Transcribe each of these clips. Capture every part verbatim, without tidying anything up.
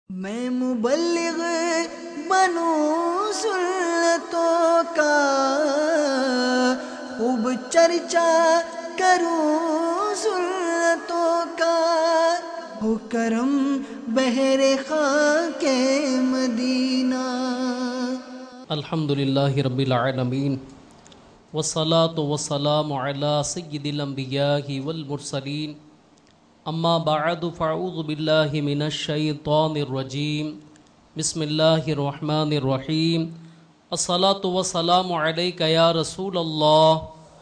میں مبلغ بنوں سنتوں کا، خوب چرچا کروں سنتوں کا، ہو کرم بہر خاک مدینہ۔ الحمدللہ رب العالمین والصلاة والسلام علی سید الانبیاء والمرسلین، اما بعد فاعوذ باللہ من الشیطان الرجیم، بسم اللہ الرحمن الرحیم۔ الصلاة والسلام علیک یا رسول اللہ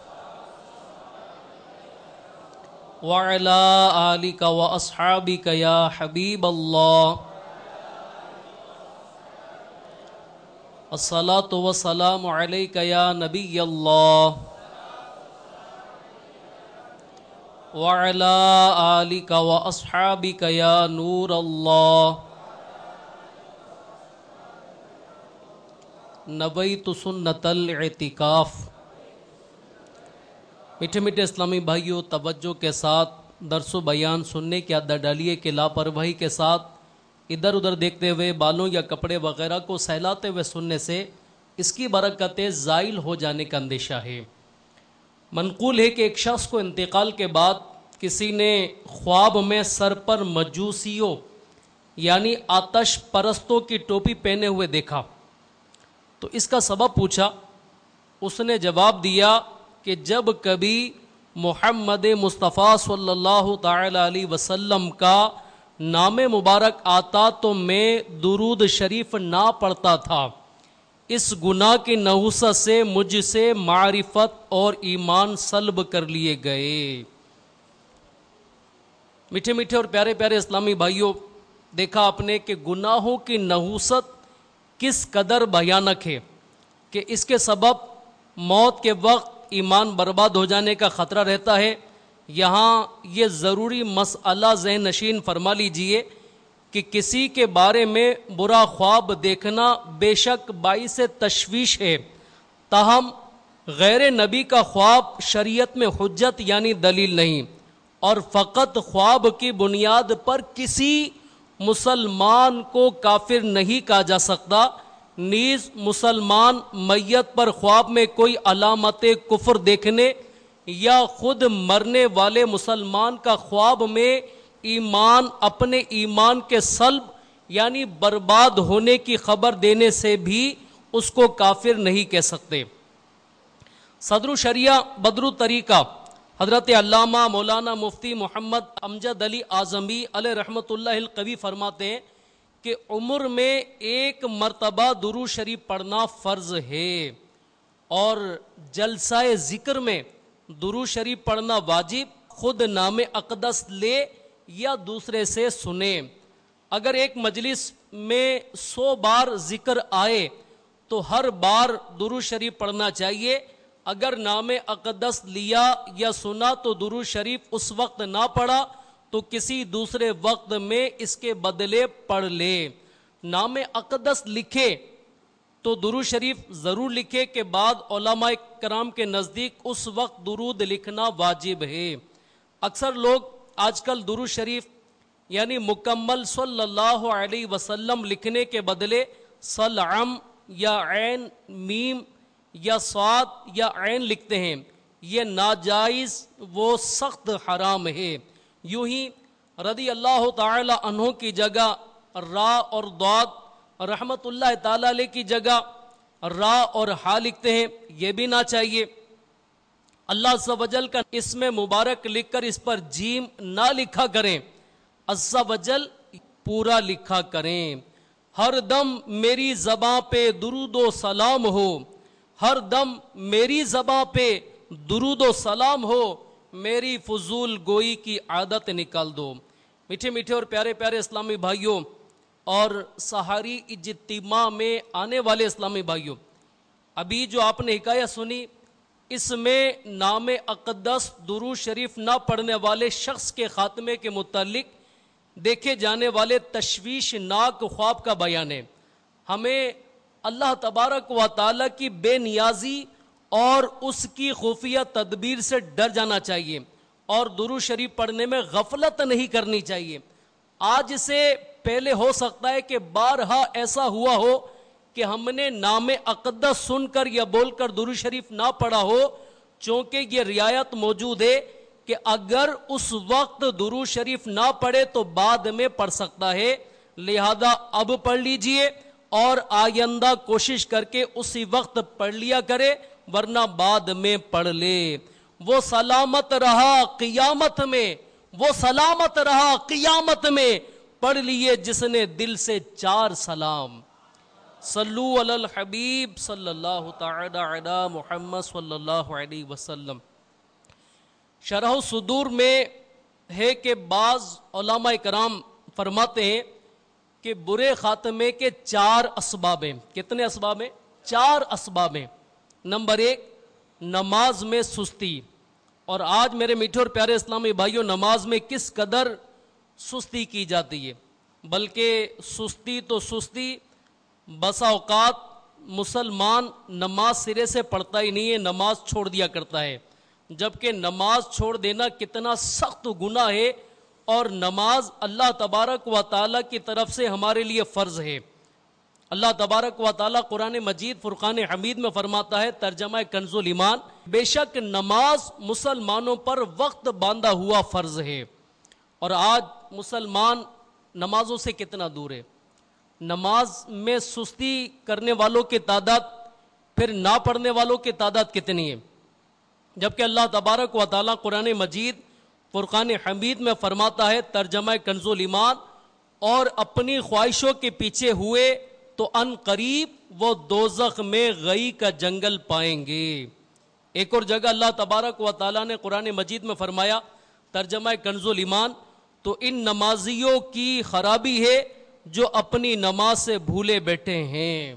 وعلی آلک واصحابک یا حبیب اللہ۔ الصلاة والسلام علیک یا نبی اللہ وعلی آلک واصحابک یا نور اللہ۔ نویت سنت الاعتکاف۔ میٹھے میٹھے اسلامی بھائیوں، توجہ کے ساتھ درس و بیان سننے کی عادت ڈالیے کہ لاپرواہی کے ساتھ ادھر ادھر دیکھتے ہوئے بالوں یا کپڑے وغیرہ کو سہلاتے ہوئے سننے سے اس کی برکتیں زائل ہو جانے کا اندیشہ ہے۔ منقول ہے کہ ایک شخص کو انتقال کے بعد کسی نے خواب میں سر پر مجوسیوں یعنی آتش پرستوں کی ٹوپی پہنے ہوئے دیکھا، تو اس کا سبب پوچھا۔ اس نے جواب دیا کہ جب کبھی محمد مصطفیٰ صلی اللہ تعالی علیہ وسلم کا نام مبارک آتا تو میں درود شریف نہ پڑھتا تھا، اس گناہ کی نحوست سے مجھ سے معرفت اور ایمان سلب کر لیے گئے۔ میٹھے میٹھے اور پیارے پیارے اسلامی بھائیوں، دیکھا آپ نے کہ گناہوں کی نحوست کس قدر بھیانک ہے کہ اس کے سبب موت کے وقت ایمان برباد ہو جانے کا خطرہ رہتا ہے۔ یہاں یہ ضروری مسئلہ ذہن نشین فرما لیجئے کہ کسی کے بارے میں برا خواب دیکھنا بے شک باعث تشویش ہے، تاہم غیر نبی کا خواب شریعت میں حجت یعنی دلیل نہیں، اور فقط خواب کی بنیاد پر کسی مسلمان کو کافر نہیں کہا جا سکتا۔ نیز مسلمان میت پر خواب میں کوئی علامت کفر دیکھنے یا خود مرنے والے مسلمان کا خواب میں ایمان اپنے ایمان کے سلب یعنی برباد ہونے کی خبر دینے سے بھی اس کو کافر نہیں کہہ سکتے۔ صدر الشریعہ بدر الطریقہ حضرت علامہ مولانا مفتی محمد امجد علی اعظمی علیہ رحمۃ اللہ القوی فرماتے ہیں کہ عمر میں ایک مرتبہ درود شریف پڑھنا فرض ہے، اور جلسہ ذکر میں درود شریف پڑھنا واجب، خود نام اقدس لے یا دوسرے سے سنے۔ اگر ایک مجلس میں سو بار ذکر آئے تو ہر بار درود شریف پڑھنا چاہیے۔ اگر نام اقدس لیا یا سنا تو درود شریف اس وقت نہ پڑھا تو کسی دوسرے وقت میں اس کے بدلے پڑھ لے۔ نام اقدس لکھے تو درود شریف ضرور لکھے کہ بعد علماء کرام کے نزدیک اس وقت درود لکھنا واجب ہے۔ اکثر لوگ آج کل درود شریف یعنی مکمل صلی اللہ علیہ وسلم لکھنے کے بدلے صلعم یا عین میم یا صاد یا عین لکھتے ہیں، یہ ناجائز وہ سخت حرام ہے۔ یوں ہی رضی اللہ تعالی عنہ کی جگہ را اور ضاد، رحمت اللہ تعالی علیہ کی جگہ را اور ہا لکھتے ہیں، یہ بھی نہ چاہیے۔ اللہ عز و جل کا اسم مبارک لکھ کر اس پر جیم نہ لکھا کریں، عز و جل پورا لکھا کریں۔ ہر دم میری زباں پہ درود و سلام ہو، ہر دم میری زباں پہ درود و سلام ہو، میری فضول گوئی کی عادت نکال دو۔ میٹھے میٹھے اور پیارے پیارے اسلامی بھائیوں اور سحری اجتماع میں آنے والے اسلامی بھائیوں، ابھی جو آپ نے حکایت سنی اس میں نام اقدس درود شریف نہ پڑھنے والے شخص کے خاتمے کے متعلق دیکھے جانے والے تشویشناک خواب کا بیان ہے۔ ہمیں اللہ تبارک و تعالی کی بے نیازی اور اس کی خفیہ تدبیر سے ڈر جانا چاہیے، اور درود شریف پڑھنے میں غفلت نہیں کرنی چاہیے۔ آج سے پہلے ہو سکتا ہے کہ بارہا ایسا ہوا ہو کہ ہم نے نام اقدس سن کر یا بول کر درود شریف نہ پڑھا ہو، چونکہ یہ رعایت موجود ہے کہ اگر اس وقت درود شریف نہ پڑھے تو بعد میں پڑھ سکتا ہے، لہذا اب پڑھ لیجئے اور آئندہ کوشش کر کے اسی وقت پڑھ لیا کرے، ورنہ بعد میں پڑھ لے۔ وہ سلامت رہا قیامت میں، وہ سلامت رہا قیامت میں، پڑھ لیے جس نے دل سے چار سلام۔ صلو علی الحبیب صلی اللہ تعالی علی محمد صلی اللہ علیہ وسلم۔ شرح صدور میں ہے کہ بعض علماء کرام فرماتے ہیں کہ برے خاتمے کے چار اسباب ہیں۔ کتنے اسباب ہیں؟ چار اسباب ہیں۔ نمبر ایک، نماز میں سستی۔ اور آج میرے میٹھے اور پیارے اسلامی بھائیوں، نماز میں کس قدر سستی کی جاتی ہے، بلکہ سستی تو سستی، بسا اوقات مسلمان نماز سرے سے پڑھتا ہی نہیں ہے، نماز چھوڑ دیا کرتا ہے، جبکہ نماز چھوڑ دینا کتنا سخت گناہ ہے، اور نماز اللہ تبارک و تعالیٰ کی طرف سے ہمارے لیے فرض ہے۔ اللہ تبارک و تعالیٰ قرآن مجید فرقان حمید میں فرماتا ہے، ترجمہ کنز الایمان، بے شک نماز مسلمانوں پر وقت باندھا ہوا فرض ہے۔ اور آج مسلمان نمازوں سے کتنا دور ہے۔ نماز میں سستی کرنے والوں کی تعداد، پھر نہ پڑھنے والوں کی تعداد کتنی ہے، جبکہ اللہ تبارک و تعالیٰ قرآن مجید فرقان حمید میں فرماتا ہے، ترجمہ کنز الایمان، اور اپنی خواہشوں کے پیچھے ہوئے تو ان قریب وہ دوزخ میں غی کا جنگل پائیں گے۔ ایک اور جگہ اللہ تبارک و تعالیٰ نے قرآن مجید میں فرمایا، ترجمہ کنز الایمان، تو ان نمازیوں کی خرابی ہے جو اپنی نماز سے بھولے بیٹھے ہیں۔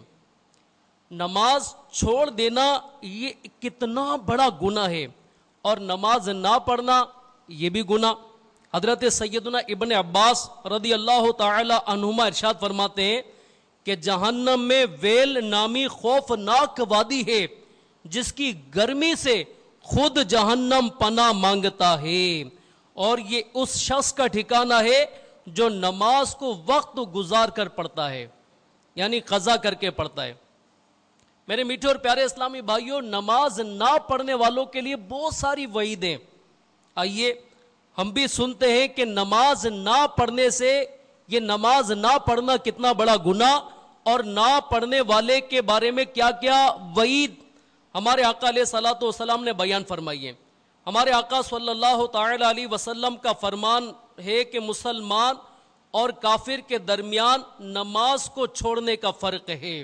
نماز چھوڑ دینا یہ کتنا بڑا گناہ ہے، اور نماز نہ پڑھنا یہ بھی گناہ۔ حضرت سیدنا ابن عباس رضی اللہ تعالی عنہما ارشاد فرماتے ہیں کہ جہنم میں ویل نامی خوفناک وادی ہے، جس کی گرمی سے خود جہنم پناہ مانگتا ہے، اور یہ اس شخص کا ٹھکانہ ہے جو نماز کو وقت گزار کر پڑھتا ہے، یعنی قضا کر کے پڑھتا ہے۔ میرے میٹھے اور پیارے اسلامی بھائیوں، نماز نہ پڑھنے والوں کے لیے بہت ساری وعیدیں۔ آئیے ہم بھی سنتے ہیں کہ نماز نہ پڑھنے سے، یہ نماز نہ پڑھنا کتنا بڑا گناہ، اور نہ پڑھنے والے کے بارے میں کیا کیا وعید ہمارے آقا علیہ الصلوۃ والسلام نے بیان فرمائی ہے۔ ہمارے آقا صلی اللہ تعالی علیہ وسلم کا فرمان ہے کہ مسلمان اور کافر کے درمیان نماز کو چھوڑنے کا فرق ہے۔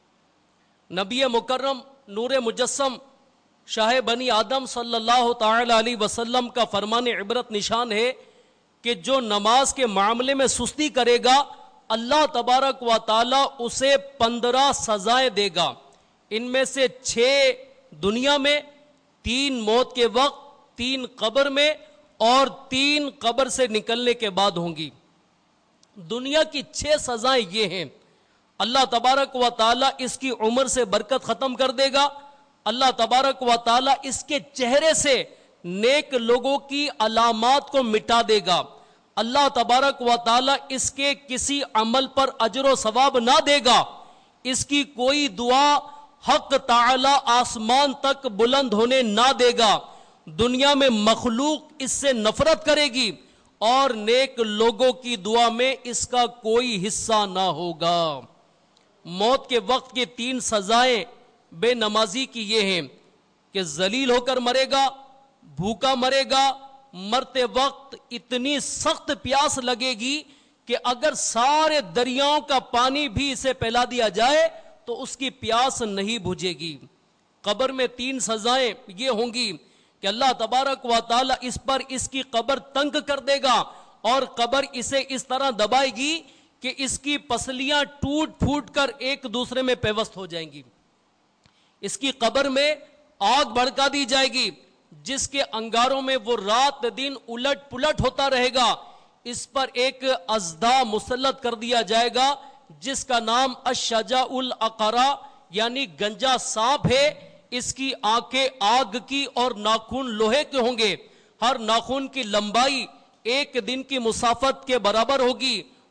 نبی مکرم نور مجسم شاہ بنی آدم صلی اللہ تعالی علیہ وسلم کا فرمان عبرت نشان ہے کہ جو نماز کے معاملے میں سستی کرے گا، اللہ تبارک و تعالی اسے پندرہ سزائیں دے گا۔ ان میں سے چھ دنیا میں، تین موت کے وقت، تین قبر میں، اور تین قبر سے نکلنے کے بعد ہوں گی۔ دنیا کی چھ سزائیں یہ ہیں، اللہ تبارک و تعالی اس کی عمر سے برکت ختم کر دے گا، اللہ تبارک و تعالی اس کے چہرے سے نیک لوگوں کی علامات کو مٹا دے گا، اللہ تبارک و تعالی اس کے کسی عمل پر اجر و ثواب نہ دے گا، اس کی کوئی دعا حق تعالی آسمان تک بلند ہونے نہ دے گا، دنیا میں مخلوق اس سے نفرت کرے گی، اور نیک لوگوں کی دعا میں اس کا کوئی حصہ نہ ہوگا۔ موت کے وقت کی تین سزائیں بے نمازی کی یہ ہیں کہ ذلیل ہو کر مرے گا، بھوکا مرے گا، مرتے وقت اتنی سخت پیاس لگے گی کہ اگر سارے دریاؤں کا پانی بھی اسے پلا دیا جائے تو اس کی پیاس نہیں بجھے گی۔ قبر میں تین سزائیں یہ ہوں گی کہ اللہ تبارک و تعالی اس پر اس کی قبر تنگ کر دے گا، اور قبر اسے اس طرح دبائے گی کہ اس کی پسلیاں ٹوٹ پھوٹ کر ایک دوسرے میں پیوست ہو جائیں گی۔ اس کی قبر میں آگ بھڑکا دی جائے گی، جس کے انگاروں میں وہ رات دن الٹ پلٹ ہوتا رہے گا۔ اس پر ایک اژدھا مسلط کر دیا جائے گا جس کا نام الشجاع الاقرع یعنی گنجا سانپ ہے۔ اس کی آنکھیں آگ کی اور ناخن لوہے کے ہوں گے، ہر ناخن کی لمبائی ایک دن کی مسافت کے برابر ہوگی،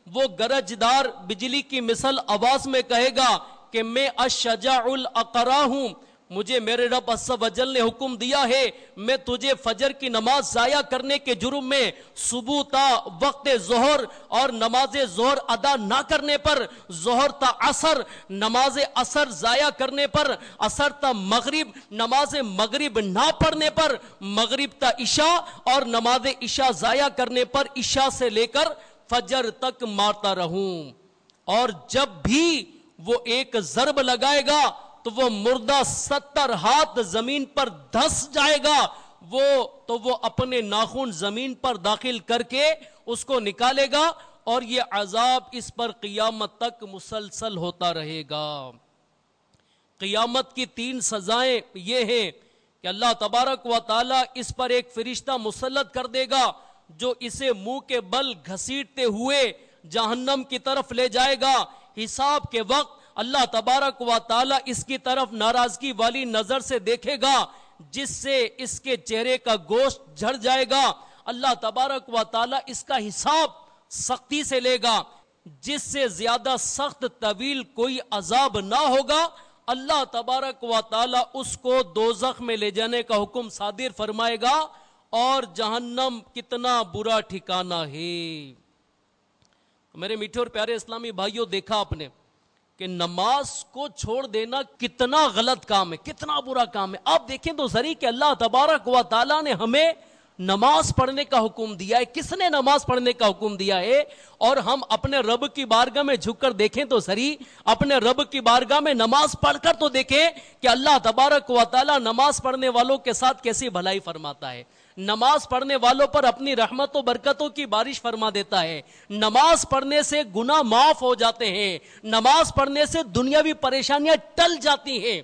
وہ گرجدار بجلی کی مثل آواز میں کہے گا کہ میں الشجاع الاقرا ہوں، مجھے میرے رب عز و جل نے حکم دیا ہے میں تجھے فجر کی نماز ضائع کرنے کے جرم میں صبح تا وقت ظہر اور نماز ظہر ادا نہ کرنے پر، ظہر تا عصر نماز عصر ضائع کرنے پر، عصر تا مغرب نماز مغرب نہ پڑھنے پر، مغرب تا عشاء اور نماز عشاء ضائع کرنے پر عشاء سے لے کر فجر تک مارتا رہوں، اور جب بھی وہ ایک ضرب لگائے گا تو وہ مردہ ستر ہاتھ زمین پر دھس جائے گا، وہ تو وہ اپنے ناخن زمین پر داخل کر کے اس کو نکالے گا، اور یہ عذاب اس پر قیامت تک مسلسل ہوتا رہے گا۔ قیامت کی تین سزائیں یہ ہیں کہ اللہ تبارک و تعالی اس پر ایک فرشتہ مسلط کر دے گا جو اسے منہ کے بل گھسیٹتے ہوئے جہنم کی طرف لے جائے گا۔ حساب کے وقت اللہ تبارک و تعالی اس کی طرف ناراضگی والی نظر سے دیکھے گا جس سے اس کے چہرے کا گوشت جھڑ جائے گا۔ اللہ تبارک و تعالی اس کا حساب سختی سے لے گا، جس سے زیادہ سخت طویل کوئی عذاب نہ ہوگا۔ اللہ تبارک و تعالی اس کو دوزخ میں لے جانے کا حکم صادر فرمائے گا، اور جہنم کتنا برا ٹھکانہ ہے۔ میرے میٹھے اور پیارے اسلامی بھائیوں، دیکھا آپ نے کہ نماز کو چھوڑ دینا کتنا غلط کام ہے، کتنا برا کام ہے۔ آپ دیکھیں تو صحیح کہ اللہ تبارک و تعالیٰ نے ہمیں نماز پڑھنے کا حکم دیا ہے۔ کس نے نماز پڑھنے کا حکم دیا ہے؟ اور ہم اپنے رب کی بارگاہ میں جھک کر دیکھیں تو صحیح، اپنے رب کی بارگاہ میں نماز پڑھ کر تو دیکھیں کہ اللہ تبارک و تعالیٰ نماز پڑھنے والوں کے ساتھ کیسی بھلائی فرماتا ہے، نماز پڑھنے والوں پر اپنی رحمت و برکتوں کی بارش فرما دیتا ہے۔ نماز پڑھنے سے گناہ معاف ہو جاتے ہیں، نماز پڑھنے سے دنیاوی پریشانیاں ٹل جاتی ہیں۔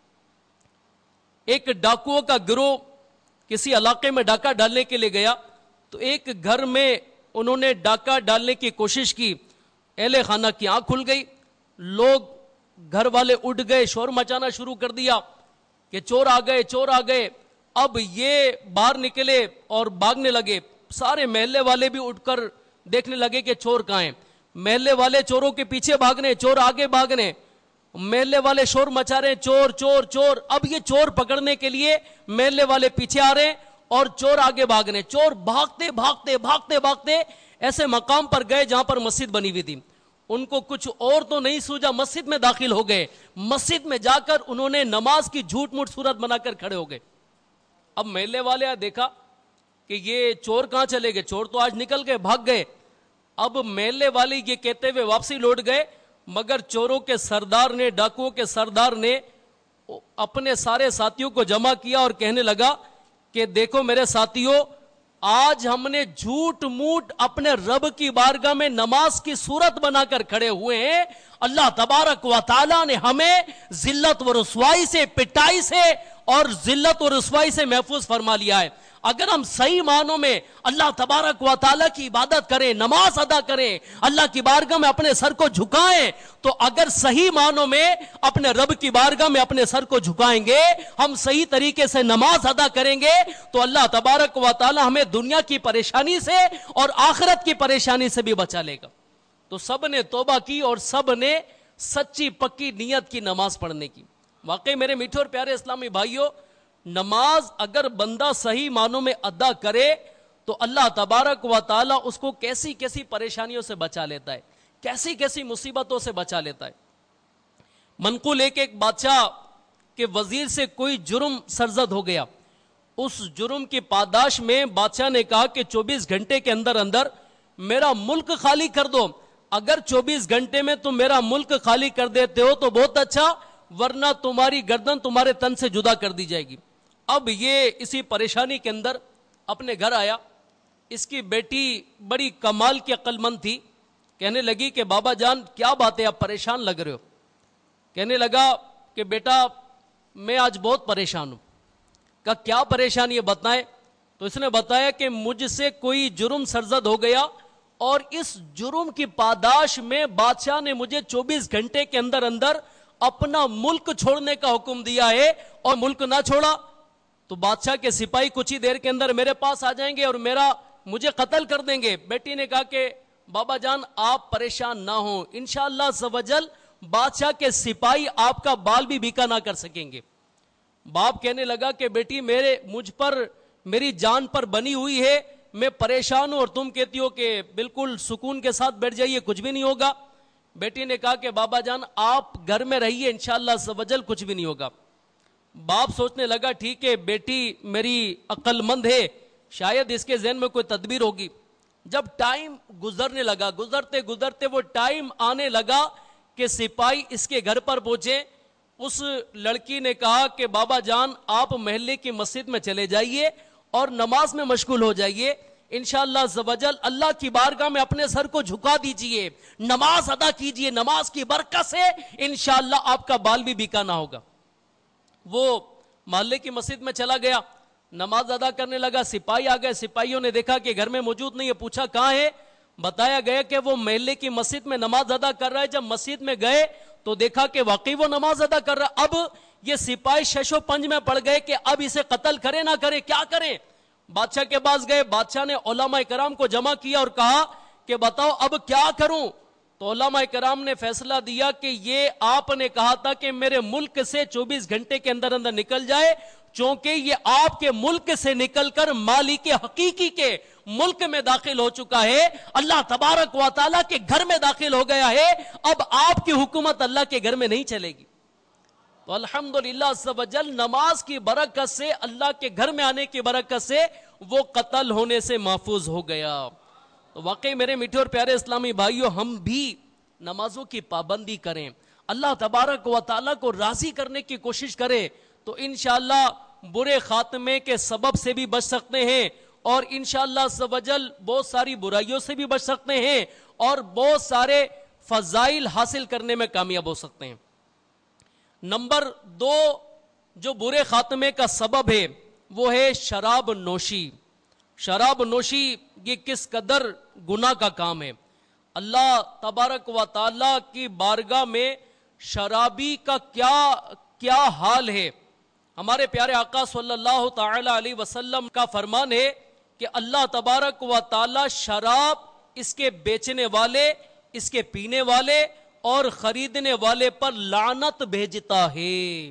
ایک ڈاکوؤں کا گروہ کسی علاقے میں ڈاکہ ڈالنے کے لیے گیا تو ایک گھر میں انہوں نے ڈاکہ ڈالنے کی کوشش کی، اہل خانہ کی آنکھ کھل گئی، لوگ گھر والے اٹھ گئے، شور مچانا شروع کر دیا کہ چور آ گئے چور آ گئے۔ اب یہ باہر نکلے اور بھاگنے لگے، سارے محلے والے بھی اٹھ کر دیکھنے لگے کہ چور کہاں ہیں۔ محلے والے چوروں کے پیچھے بھاگنے، چور آگے بھاگنے، محلے والے شور مچا رہے ہیں چور چور چور۔ اب یہ چور پکڑنے کے لیے محلے والے پیچھے آ رہے ہیں اور چور آگے بھاگنے۔ چور بھاگتے بھاگتے بھاگتے بھاگتے ایسے مقام پر گئے جہاں پر مسجد بنی ہوئی تھی۔ ان کو کچھ اور تو نہیں سوجا، مسجد میں داخل ہو گئے۔ مسجد میں جا کر انہوں نے نماز کی جھوٹ موٹ صورت بنا کر کھڑے ہو گئے۔ اب محلے والے دیکھا کہ یہ چور کہاں چلے گئے، چور تو آج نکل گئے، بھاگ گئے۔ اب محلے والے یہ کہتے ہوئے واپسی لوٹ گئے، مگر چوروں کے سردار نے، ڈاکوؤں کے سردار نے اپنے سارے ساتھیوں کو جمع کیا اور کہنے لگا کہ دیکھو میرے ساتھیوں، آج ہم نے جھوٹ موٹ اپنے رب کی بارگاہ میں نماز کی صورت بنا کر کھڑے ہوئے ہیں۔ اللہ تبارک و تعالیٰ نے ہمیں ذلت و رسوائی سے، پٹائی سے اور ذلت و رسوائی سے محفوظ فرما لیا ہے۔ اگر ہم صحیح معنوں میں اللہ تبارک و تعالیٰ کی عبادت کریں، نماز ادا کریں، اللہ کی بارگاہ میں اپنے سر کو جھکائیں، تو اگر صحیح معنوں میں اپنے رب کی بارگاہ میں اپنے سر کو جھکائیں گے، ہم صحیح طریقے سے نماز ادا کریں گے، تو اللہ تبارک و تعالیٰ ہمیں دنیا کی پریشانی سے اور آخرت کی پریشانی سے بھی بچا لے گا۔ تو سب نے توبہ کی اور سب نے سچی پکی نیت کی نماز پڑھنے کی۔ واقعی میرے میٹھے اور پیارے اسلامی بھائیوں، نماز اگر بندہ صحیح معنوں میں ادا کرے تو اللہ تبارک و تعالیٰ اس کو کیسی کیسی پریشانیوں سے بچا لیتا ہے، کیسی کیسی مصیبتوں سے بچا لیتا ہے۔ منقول ایک ایک بادشاہ کے وزیر سے کوئی جرم سرزد ہو گیا، اس جرم کی پاداش میں بادشاہ نے کہا کہ چوبیس گھنٹے کے اندر اندر میرا ملک خالی کر دو۔ اگر چوبیس گھنٹے میں تم میرا ملک خالی کر دیتے ہو تو بہت اچھا، ورنہ تمہاری گردن تمہارے تن سے جدا کر دی جائے گی۔ اب یہ اسی پریشانی کے اندر اپنے گھر آیا، اس کی بیٹی بڑی کمال کی عقل مند تھی، کہنے لگی کہ بابا جان کیا بات ہے، آپ پریشان لگ رہے ہو۔ کہنے لگا کہ بیٹا میں آج بہت پریشان ہوں۔ کہا کیا پریشانی ہے بتائیں؟ تو اس نے بتایا کہ مجھ سے کوئی جرم سرزد ہو گیا اور اس جرم کی پاداش میں بادشاہ نے مجھے چوبیس گھنٹے کے اندر اندر اپنا ملک چھوڑنے کا حکم دیا ہے، اور ملک نہ چھوڑا تو بادشاہ کے سپاہی کچھ ہی دیر کے اندر میرے پاس آ جائیں گے اور میرا مجھے قتل کر دیں گے۔ بیٹی نے کہا کہ بابا جان آپ پریشان نہ ہوں، انشاءاللہ عز و جل بادشاہ کے سپاہی آپ کا بال بھی بیکا نہ کر سکیں گے۔ باپ کہنے لگا کہ بیٹی میرے مجھ پر میری جان پر بنی ہوئی ہے، میں پریشان ہوں اور تم کہتی ہو کہ بالکل سکون کے ساتھ بیٹھ جائیے کچھ بھی نہیں ہوگا۔ بیٹی نے کہا کہ بابا جان آپ گھر میں رہیے، انشاءاللہ عز و جل کچھ بھی نہیں ہوگا۔ باپ سوچنے لگا ٹھیک ہے بیٹی میری عقل مند ہے، شاید اس کے ذہن میں کوئی تدبیر ہوگی۔ جب ٹائم گزرنے لگا، گزرتے گزرتے وہ ٹائم آنے لگا کہ سپاہی اس کے گھر پر پہنچے، اس لڑکی نے کہا کہ بابا جان آپ محلے کی مسجد میں چلے جائیے اور نماز میں مشغول ہو جائیے، انشاءاللہ عز و جل اللہ کی بارگاہ میں اپنے سر کو جھکا دیجئے، نماز ادا کیجئے، نماز کی برکت سے انشاءاللہ آپ کا بال بھی بیکا نہ ہوگا۔ وہ محلے کی مسجد میں چلا گیا، نماز ادا کرنے لگا، سپاہی آ گئے، سپاہیوں نے دیکھا کہ گھر میں موجود نہیں ہے، پوچھا کہاں ہے، بتایا گیا کہ وہ محلے کی مسجد میں نماز ادا کر رہا ہے۔ جب مسجد میں گئے تو دیکھا کہ واقعی وہ نماز ادا کر رہا ہے۔ اب یہ سپاہی شش و پنج میں پڑ گئے کہ اب اسے قتل کریں نہ کریں، کیا کریں۔ بادشاہ کے پاس گئے، بادشاہ نے علماء کرام کو جمع کیا اور کہا کہ بتاؤ اب کیا کروں۔ تو علماء کرام نے فیصلہ دیا کہ یہ آپ نے کہا تھا کہ میرے ملک سے چوبیس گھنٹے کے اندر اندر نکل جائے، چونکہ یہ آپ کے ملک سے نکل کر مالک حقیقی کے ملک میں داخل ہو چکا ہے، اللہ تبارک و تعالیٰ کے گھر میں داخل ہو گیا ہے، اب آپ کی حکومت اللہ کے گھر میں نہیں چلے گی۔ تو الحمدللہ عز و جل نماز کی برکت سے، اللہ کے گھر میں آنے کی برکت سے وہ قتل ہونے سے محفوظ ہو گیا۔ تو واقعی میرے میٹھے اور پیارے اسلامی بھائیوں، ہم بھی نمازوں کی پابندی کریں، اللہ تبارک و تعالیٰ کو راضی کرنے کی کوشش کریں، تو انشاءاللہ برے خاتمے کے سبب سے بھی بچ سکتے ہیں، اور انشاءاللہ عز و جل بہت ساری برائیوں سے بھی بچ سکتے ہیں، اور بہت سارے فضائل حاصل کرنے میں کامیاب ہو سکتے ہیں۔ نمبر دو جو برے خاتمے کا سبب ہے وہ ہے شراب نوشی۔ شراب نوشی یہ کس قدر گناہ کا کام ہے۔ اللہ تبارک و تعالیٰ کی بارگاہ میں شرابی کا کیا کیا حال ہے۔ ہمارے پیارے آقا صلی اللہ تعالی علیہ وسلم کا فرمان ہے کہ اللہ تبارک و تعالیٰ شراب، اس کے بیچنے والے، اس کے پینے والے اور خریدنے والے پر لعنت بھیجتا ہے۔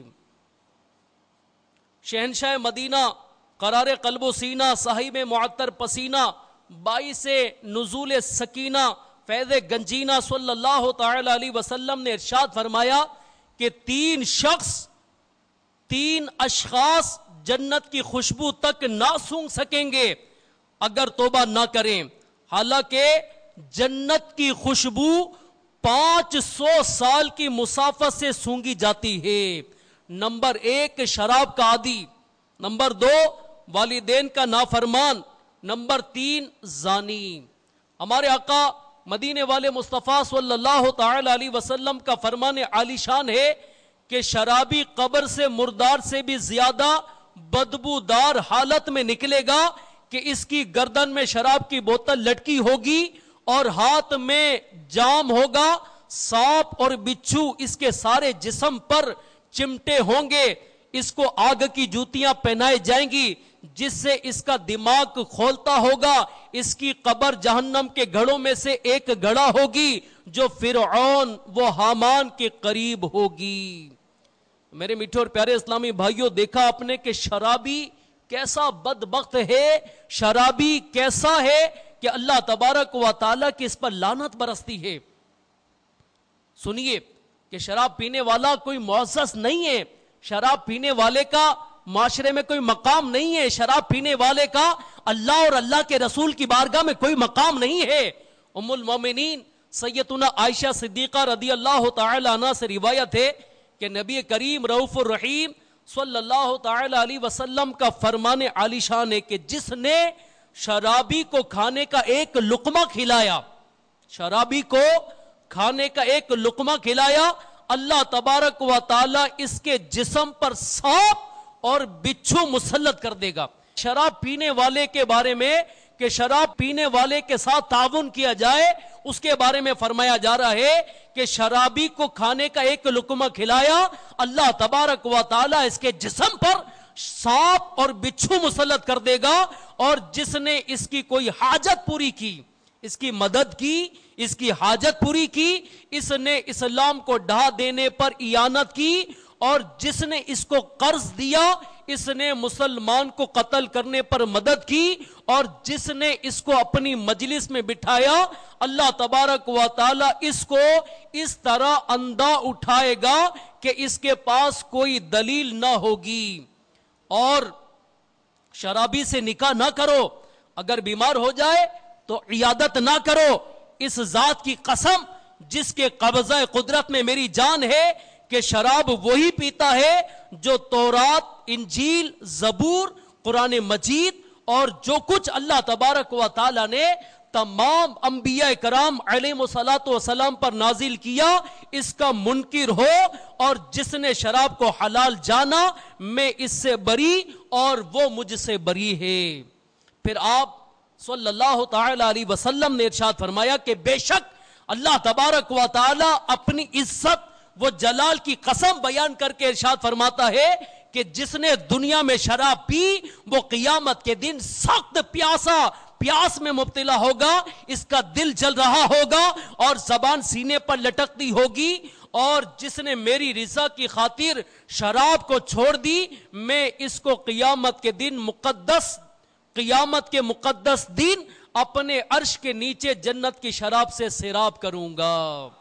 شہنشاہ مدینہ، قرار قلب و سینہ، صاحب معطر پسینہ، باعث نزول سکینہ، فیض گنجینہ صلی اللہ تعالی علیہ وسلم نے ارشاد فرمایا کہ تین شخص، تین اشخاص جنت کی خوشبو تک نہ سونگھ سکیں گے اگر توبہ نہ کریں، حالانکہ جنت کی خوشبو پانچ سو سال کی مسافت سے سونگی جاتی ہے۔ نمبر ایک شراب کا عادی، نمبر دو والدین کا نافرمان، نمبر تین زانی۔ ہمارے آقا مدینے والے مصطفیٰ صلی اللہ تعالی علیہ وسلم کا فرمان عالی شان ہے کہ شرابی قبر سے مردار سے بھی زیادہ بدبودار حالت میں نکلے گا، کہ اس کی گردن میں شراب کی بوتل لٹکی ہوگی اور ہاتھ میں جام ہوگا، سانپ اور بچھو اس کے سارے جسم پر چمٹے ہوں گے، اس کو آگ کی جوتیاں پہنائی جائیں گی جس سے اس کا دماغ کھولتا ہوگا، اس کی قبر جہنم کے گھڑوں میں سے ایک گڑھا ہوگی جو فرعون و حامان کے قریب ہوگی۔ میرے میٹھے اور پیارے اسلامی بھائیوں، دیکھا آپ نے کہ شرابی کیسا بدبخت ہے، شرابی کیسا ہے کہ اللہ تبارک و تعالیٰ کی اس پر لعنت برستی ہے۔ سنیے کہ شراب پینے والا کوئی معزز نہیں ہے، شراب پینے والے کا معاشرے میں کوئی مقام نہیں ہے، شراب پینے والے کا اللہ اور اللہ کے رسول کی بارگاہ میں کوئی مقام نہیں ہے۔ ام المومنین سیدتنا عائشہ صدیقہ رضی اللہ تعالی عنہ سے روایت ہے کہ نبی کریم رؤوف الرحیم صلی اللہ تعالی علیہ وسلم کا فرمان عالی شان ہے کہ جس نے شرابی کو کھانے کا ایک لقمہ کھلایا، شرابی کو کھانے کا ایک لقمہ کھلایا، اللہ تبارک و تعالی اس کے جسم پر سانپ اور بچھو مسلط کر دے گا۔ شراب پینے والے کے بارے میں کہ شراب پینے والے کے ساتھ تعاون کیا جائے، اس کے بارے میں فرمایا جا رہا ہے کہ شرابی کو کھانے کا ایک لقمہ کھلایا، اللہ تبارک و تعالی اس کے جسم پر سانپ اور بچھو مسلط کر دے گا، اور جس نے اس کی کوئی حاجت پوری کی، اس کی مدد کی، اس کی حاجت پوری کی، اس نے اسلام کو ڈھا دینے پر اعانت کی، اور جس نے اس کو قرض دیا اس نے مسلمان کو قتل کرنے پر مدد کی، اور جس نے اس کو اپنی مجلس میں بٹھایا اللہ تبارک و تعالی اس کو اس طرح اندھا اٹھائے گا کہ اس کے پاس کوئی دلیل نہ ہوگی۔ اور شرابی سے نکاح نہ کرو، اگر بیمار ہو جائے تو عیادت نہ کرو، اس ذات کی قسم جس کے قبضہ قدرت میں میری جان ہے کہ شراب وہی پیتا ہے جو تورات، انجیل، زبور، قرآن مجید اور جو کچھ اللہ تبارک و تعالی نے تمام انبیاء کرام علیہم الصلاۃ والسلام پر نازل کیا اس کا منکر ہو، اور جس نے شراب کو حلال جانا میں اس سے بری اور وہ مجھ سے بری ہے۔ پھر آپ صلی اللہ تعالی علیہ وسلم نے ارشاد فرمایا کہ بے شک اللہ تبارک و تعالی اپنی عزت وہ جلال کی قسم بیان کر کے ارشاد فرماتا ہے کہ جس نے دنیا میں شراب پی وہ قیامت کے دن سخت پیاسا پیاس میں مبتلا ہوگا، اس کا دل جل رہا ہوگا اور زبان سینے پر لٹکتی ہوگی، اور جس نے میری رضا کی خاطر شراب کو چھوڑ دی میں اس کو قیامت کے دن مقدس قیامت کے مقدس دن اپنے عرش کے نیچے جنت کی شراب سے سیراب کروں گا۔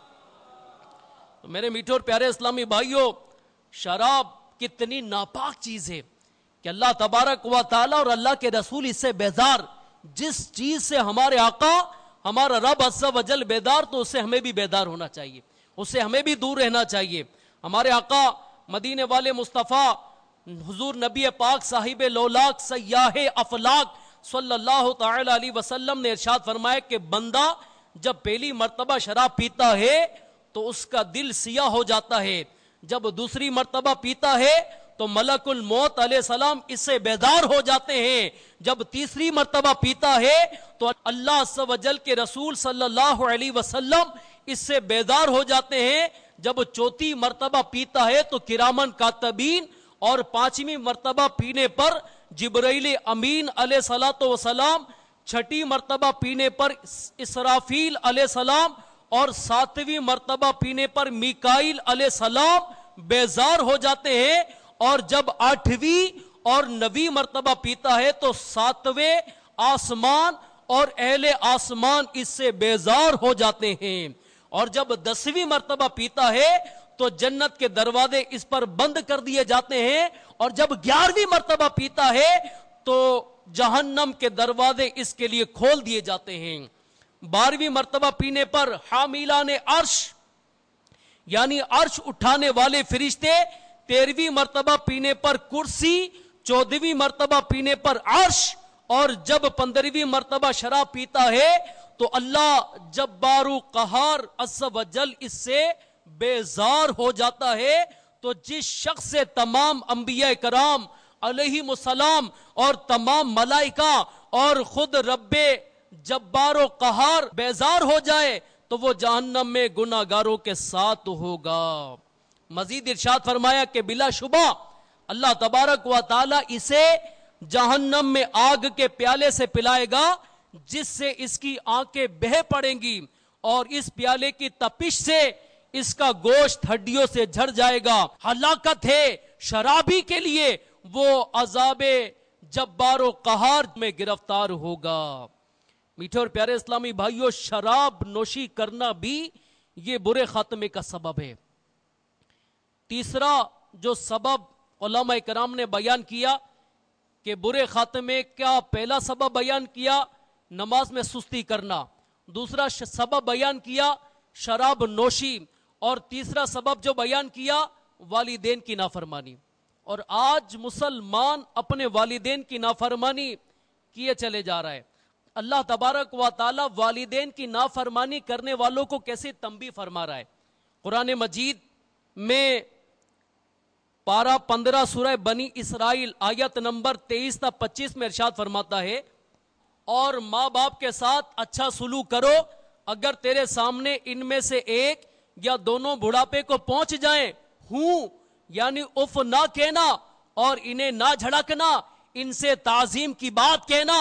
تو میرے میٹھے اور پیارے اسلامی بھائیوں، شراب کتنی ناپاک چیز ہے کہ اللہ تبارک و تعالی اور اللہ کے رسول اس سے بیزار، جس چیز سے ہمارے آقا ہمارا رب عز و جل بیدار تو اس سے ہمیں بھی بیدار ہونا چاہیے، اس سے ہمیں بھی دور رہنا چاہیے۔ ہمارے آقا مدینے والے مصطفیٰ حضور نبی پاک صاحب لولاک سیاح افلاک صلی اللہ تعالی علیہ وسلم نے ارشاد فرمایا کہ بندہ جب پہلی مرتبہ شراب پیتا ہے تو اس کا دل سیاہ ہو جاتا ہے، جب دوسری مرتبہ پیتا ہے تو ملک الموت علیہ السلام اس سے بیدار ہو جاتے ہیں، جب تیسری مرتبہ پیتا ہے تو اللہ عز و جل کے رسول صلی اللہ علیہ وسلم اس سے بیدار ہو جاتے ہیں، جب چوتھی مرتبہ پیتا ہے تو کرامن کاتبین، اور پانچویں مرتبہ پینے پر جبرائیل امین علیہ الصلوۃ والسلام، چھٹی مرتبہ پینے پر اسرافیل علیہ السلام، اور ساتویں مرتبہ پینے پر میکائیل علیہ السلام بیزار ہو جاتے ہیں، اور جب آٹھویں اور نویں مرتبہ پیتا ہے تو ساتویں آسمان اور اہل آسمان اس سے بیزار ہو جاتے ہیں، اور جب دسویں مرتبہ پیتا ہے تو جنت کے دروازے اس پر بند کر دیے جاتے ہیں، اور جب گیارہویں مرتبہ پیتا ہے تو جہنم کے دروازے اس کے لیے کھول دیے جاتے ہیں۔ بارہویں مرتبہ پینے پر حاملان عرش یعنی عرش اٹھانے والے فرشتے، تیرہویں مرتبہ پینے پر کرسی، چودہویں مرتبہ پینے پر عرش، اور جب پندرہویں مرتبہ شراب پیتا ہے تو اللہ جبار و قہار عز و جل اس سے بیزار ہو جاتا ہے۔ تو جس شخص سے تمام انبیاء کرام علیہم السلام اور تمام ملائکہ اور خود رب جبار و قہار بیزار ہو جائے تو وہ جہنم میں گناہگاروں کے ساتھ ہوگا۔ مزید ارشاد فرمایا کہ بلا شبہ اللہ تبارک و تعالی اسے جہنم میں آگ کے پیالے سے پلائے گا جس سے اس کی آنکھیں بہہ پڑیں گی، اور اس پیالے کی تپش سے اس کا گوشت ہڈیوں سے جھڑ جائے گا۔ ہلاکت ہے شرابی کے لیے، وہ عذاب جبار و قہار میں گرفتار ہوگا۔ میٹھے اور پیارے اسلامی بھائیوں، شراب نوشی کرنا بھی یہ برے خاتمے کا سبب ہے۔ تیسرا جو سبب علماء کرام نے بیان کیا کہ برے خاتمے کا پہلا سبب بیان کیا نماز میں سستی کرنا، دوسرا سبب بیان کیا شراب نوشی، اور تیسرا سبب جو بیان کیا والدین کی نافرمانی۔ اور آج مسلمان اپنے والدین کی نافرمانی کیے چلے جا رہا ہے۔ اللہ تبارک و تعالی والدین کی نافرمانی کرنے والوں کو کیسے تنبیہ فرما رہا ہے۔ قرآن مجید میں پارہ پندرہ سورہ بنی اسرائیل آیت نمبر تیئیس تا پچیس میں ارشاد فرماتا ہے، اور ماں باپ کے ساتھ اچھا سلوک کرو، اگر تیرے سامنے ان میں سے ایک یا دونوں بڑھاپے کو پہنچ جائیں، ہوں یعنی اف نہ کہنا اور انہیں نہ جھڑکنا، ان سے تعظیم کی بات کہنا،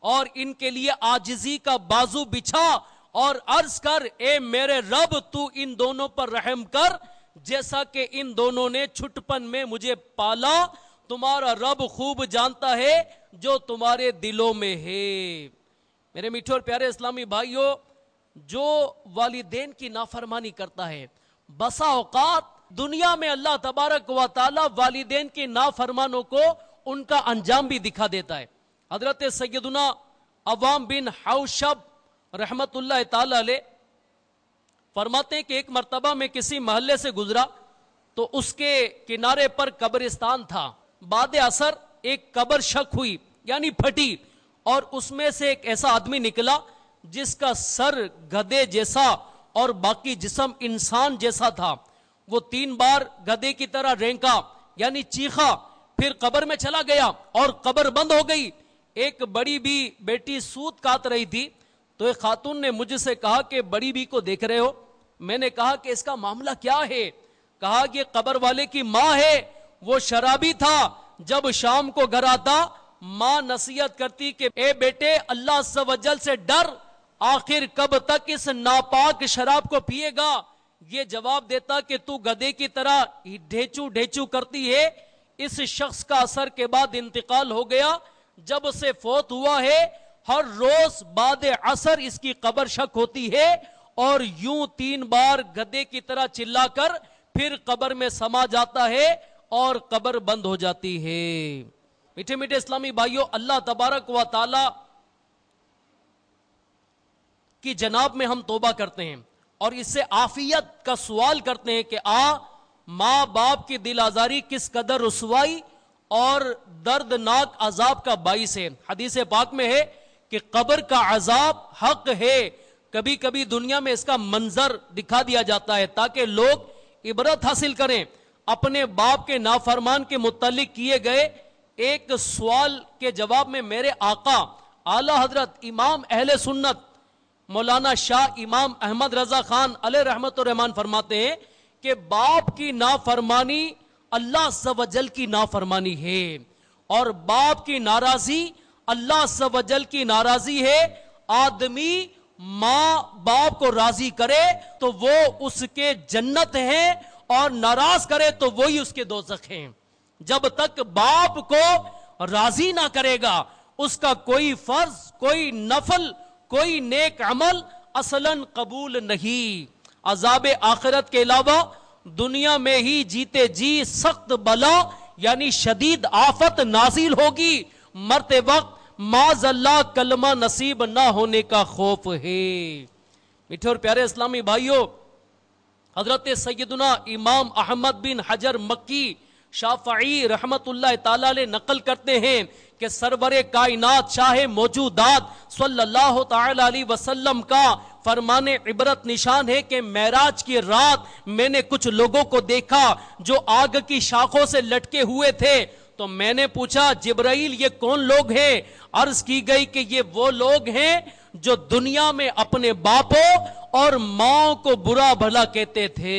اور ان کے لیے आजिज़ी کا बाजू बिछा और अर्ज कर, ए मेरे रब तू इन दोनों पर रहम कर, जैसा कि इन दोनों ने छुटपन में मुझे पाला। तुम्हारा रब खूब जानता है जो तुम्हारे दिलों में है। मेरे मीठे और प्यारे इस्लामी भाइयों, जो वालिदैन की नाफरमानी करता है, बसा औकात दुनिया में अल्लाह तबारक व ताला वालिदैन की नाफरमानों को उनका अंजाम भी दिखा देता है। हजरत सैयदुना अवाम बिन हौशब रहमतुल्लाह ताला अलैह फरमाते हैं कि एक मर्तबा में किसी महल्ले से गुजरा तो उसके किनारे पर कब्रिस्तान था। बाद असर एक कब्र शक हुई यानी फटी, और उसमें से एक ऐसा आदमी निकला जिसका सर गधे जैसा और बाकी जिस्म इंसान जैसा था। वो तीन बार गधे की तरह रेंका यानी चीखा, फिर कब्र में चला गया और कब्र बंद हो गई। एक बड़ी भी बेटी सूत काट रही थी तो एक खातून ने मुझसे कहा कि बड़ी भी को देख रहे हो? मैंने कहा कि इसका मामला क्या है? कहा कि कब्र वाले की माँ है, वो शराबी था, जब शाम को घर आता माँ नसीहत करती कि ए बेटे अल्लाह सवजल से डर, आखिर कब तक इस नापाक शराब को पिएगा? ये जवाब देता कि तू गधे की तरह ढेचू ढेचू करती है। इस शख्स का असर के बाद इंतकाल हो गया। जब से फौत हुआ है हर रोज बाद असर इसकी कब्र शक होती है और यूं तीन बार गधे की तरह चिल्लाकर फिर कब्र में समा जाता है और कब्र बंद हो जाती है। मीठे मीठे इस्लामी भाइयों, अल्लाह तबारक व ताला की जनाब में हम तौबा करते हैं और इससे आफियत का सवाल करते हैं कि आ माँ बाप की दिल आजारी किस कदर रुसवाई और दर्दनाक अजाब का बाइस है। हदीस पाक में है कि कब्र का अजाब हक है। कभी कभी दुनिया में इसका मंजर दिखा दिया जाता है ताकि लोग इबरत हासिल करें। अपने बाप के नाफरमान के मुतालिक किए गए एक सवाल के जवाब में मेरे आका आला हजरत इमाम अहले सुन्नत मौलाना शाह इमाम अहमद रजा खान अलैहि रहमत व रहमान फरमाते हैं कि बाप की नाफरमानी अल्लाह सवजल की नाफरमानी है और बाप की नाराजी अल्लाह सवजल की नाराजी है। आदमी माँ बाप को राजी करे तो वो उसके जन्नत है और नाराज करे तो वही उसके दोज़ख हैं। जब तक बाप को राजी ना करेगा उसका कोई फर्ज, कोई नफल, कोई नेक अमल असलन कबूल नहीं। अजाब आखिरत के अलावा दुनिया में ही जीते जी सख्त बला यानी शदीद आफत नाजिल होगी। मरते वक्त माज़अल्लाह कलमा नसीब ना होने का खौफ है। मीठे और प्यारे इस्लामी भाइयों, हजरत सैयदुना इमाम अहमद बिन हजर मक्की शाफई रहमतुल्लाह ताला अलैह नकल करते हैं कि सरवरे कायनात शाह मौजूदात सल्लल्लाहु ताला अलैहि वसल्लम का फरमाने इबरत निशान है कि मेराज की रात मैंने कुछ लोगों को देखा जो आग की शाखों से लटके हुए थे। तो मैंने पूछा जिब्राइल ये कौन लोग हैं? अर्ज की गई कि ये वो लोग हैं जो दुनिया में अपने बापों और माओ को बुरा भला कहते थे।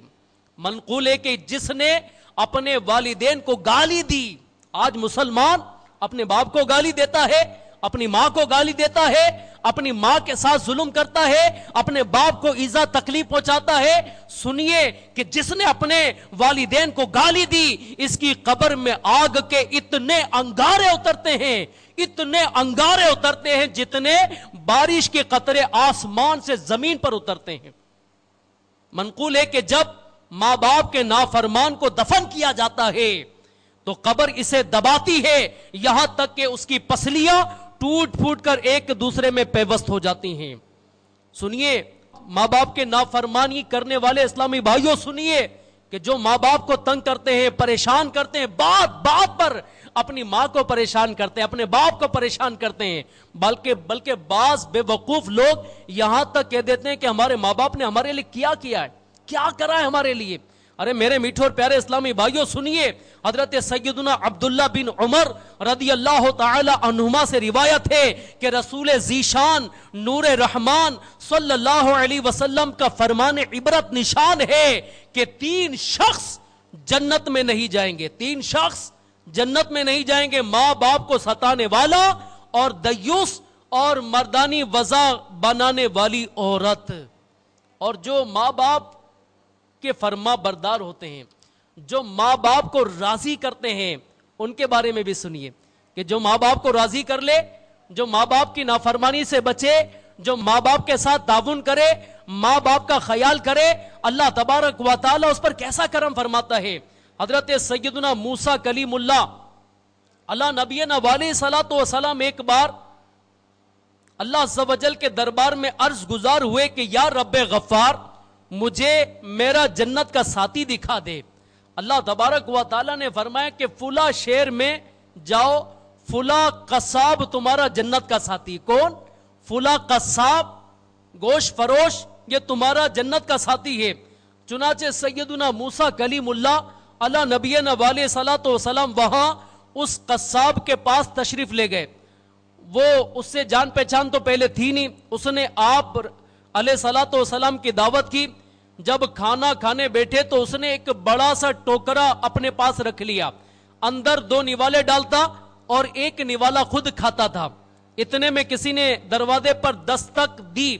मनकूल है कि जिसने अपने वालिदैन को गाली दी, आज मुसलमान अपने बाप को गाली देता है, अपनी माँ को गाली देता है, अपनी माँ के साथ जुल्म करता है, अपने बाप को ईजा तकलीफ पहुंचाता है। सुनिए कि जिसने अपने वालिदैन को गाली दी इसकी कब्र में आग के इतने अंगारे उतरते हैं, इतने अंगारे उतरते हैं जितने बारिश के कतरे आसमान से जमीन पर उतरते हैं। मनकूल है कि जब माँ बाप के नाफरमान को दफन किया जाता है तो कब्र इसे दबाती है, यहां तक कि उसकी पसलियां टूट फूट कर एक दूसरे में पेवस्त हो जाती हैं। सुनिए, माँ बाप के नाफरमानी करने वाले इस्लामी भाइयों, सुनिए कि जो माँ बाप को तंग करते हैं, परेशान करते हैं, बात बात पर अपनी माँ को परेशान करते हैं, अपने बाप को परेशान करते हैं, बल्कि बल्कि बाज बेवकूफ लोग यहां तक कह देते हैं कि हमारे माँ बाप ने हमारे लिए क्या किया है, क्या करा है हमारे लिए। अरे मेरे मीठे और प्यारे इस्लामी भाइयों, सुनिए, हजरत सैयदुना अब्दुल्ला बिन उमर रदी अल्लाह ताला अन्हुमा से रिवायत है कि रसूल ज़ीशान नूर रहमान सल्लल्लाहु अलैहि वसल्लम का फरमाने इबरत निशान है कि तीन शख्स जन्नत में नहीं जाएंगे, तीन शख्स जन्नत में नहीं जाएंगे, माँ बाप को सताने वाला اور دیوس اور مردانی وضع بنانے والی عورت. اور جو ماں باپ کے فرما بردار ہوتے ہیں, جو ماں باپ کو راضی کرتے ہیں, ان کے بارے میں بھی سنیے کہ جو ماں باپ کو راضی کر لے, جو ماں باپ کی نافرمانی سے بچے, جو ماں باپ کے ساتھ تعاون کرے, ماں باپ کا خیال کرے, اللہ تبارک و تعالی اس پر کیسا کرم فرماتا ہے. حضرت سیدنا موسیٰ کلیم اللہ اللہ نبینا علیہ صلاۃ وسلام ایک بار اللہ عز و جل کے دربار میں عرض گزار ہوئے کہ یا رب غفار, مجھے میرا جنت کا ساتھی دکھا دے. اللہ تبارک و تعالی نے فرمایا کہ فلا شہر میں جاؤ, فلا قصاب تمہارا جنت کا ساتھی. کون؟ فلا قصاب, گوشت فروش, یہ تمہارا جنت کا ساتھی ہے. چنانچہ سیدنا موسیٰ کلیم اللہ اللہ نبینا علیہ صلاۃ وسلام وہاں اس قصاب کے پاس تشریف لے گئے. وہ اس سے جان پہچان تو پہلے تھی نہیں, اس نے آپ علیہ صلاۃ وسلام کی دعوت کی. جب کھانا کھانے بیٹھے تو اس نے ایک بڑا سا ٹوکرا اپنے پاس رکھ لیا, اندر دو نوالے ڈالتا اور ایک نوالا خود کھاتا تھا. اتنے میں کسی نے دروازے پر دستک دی,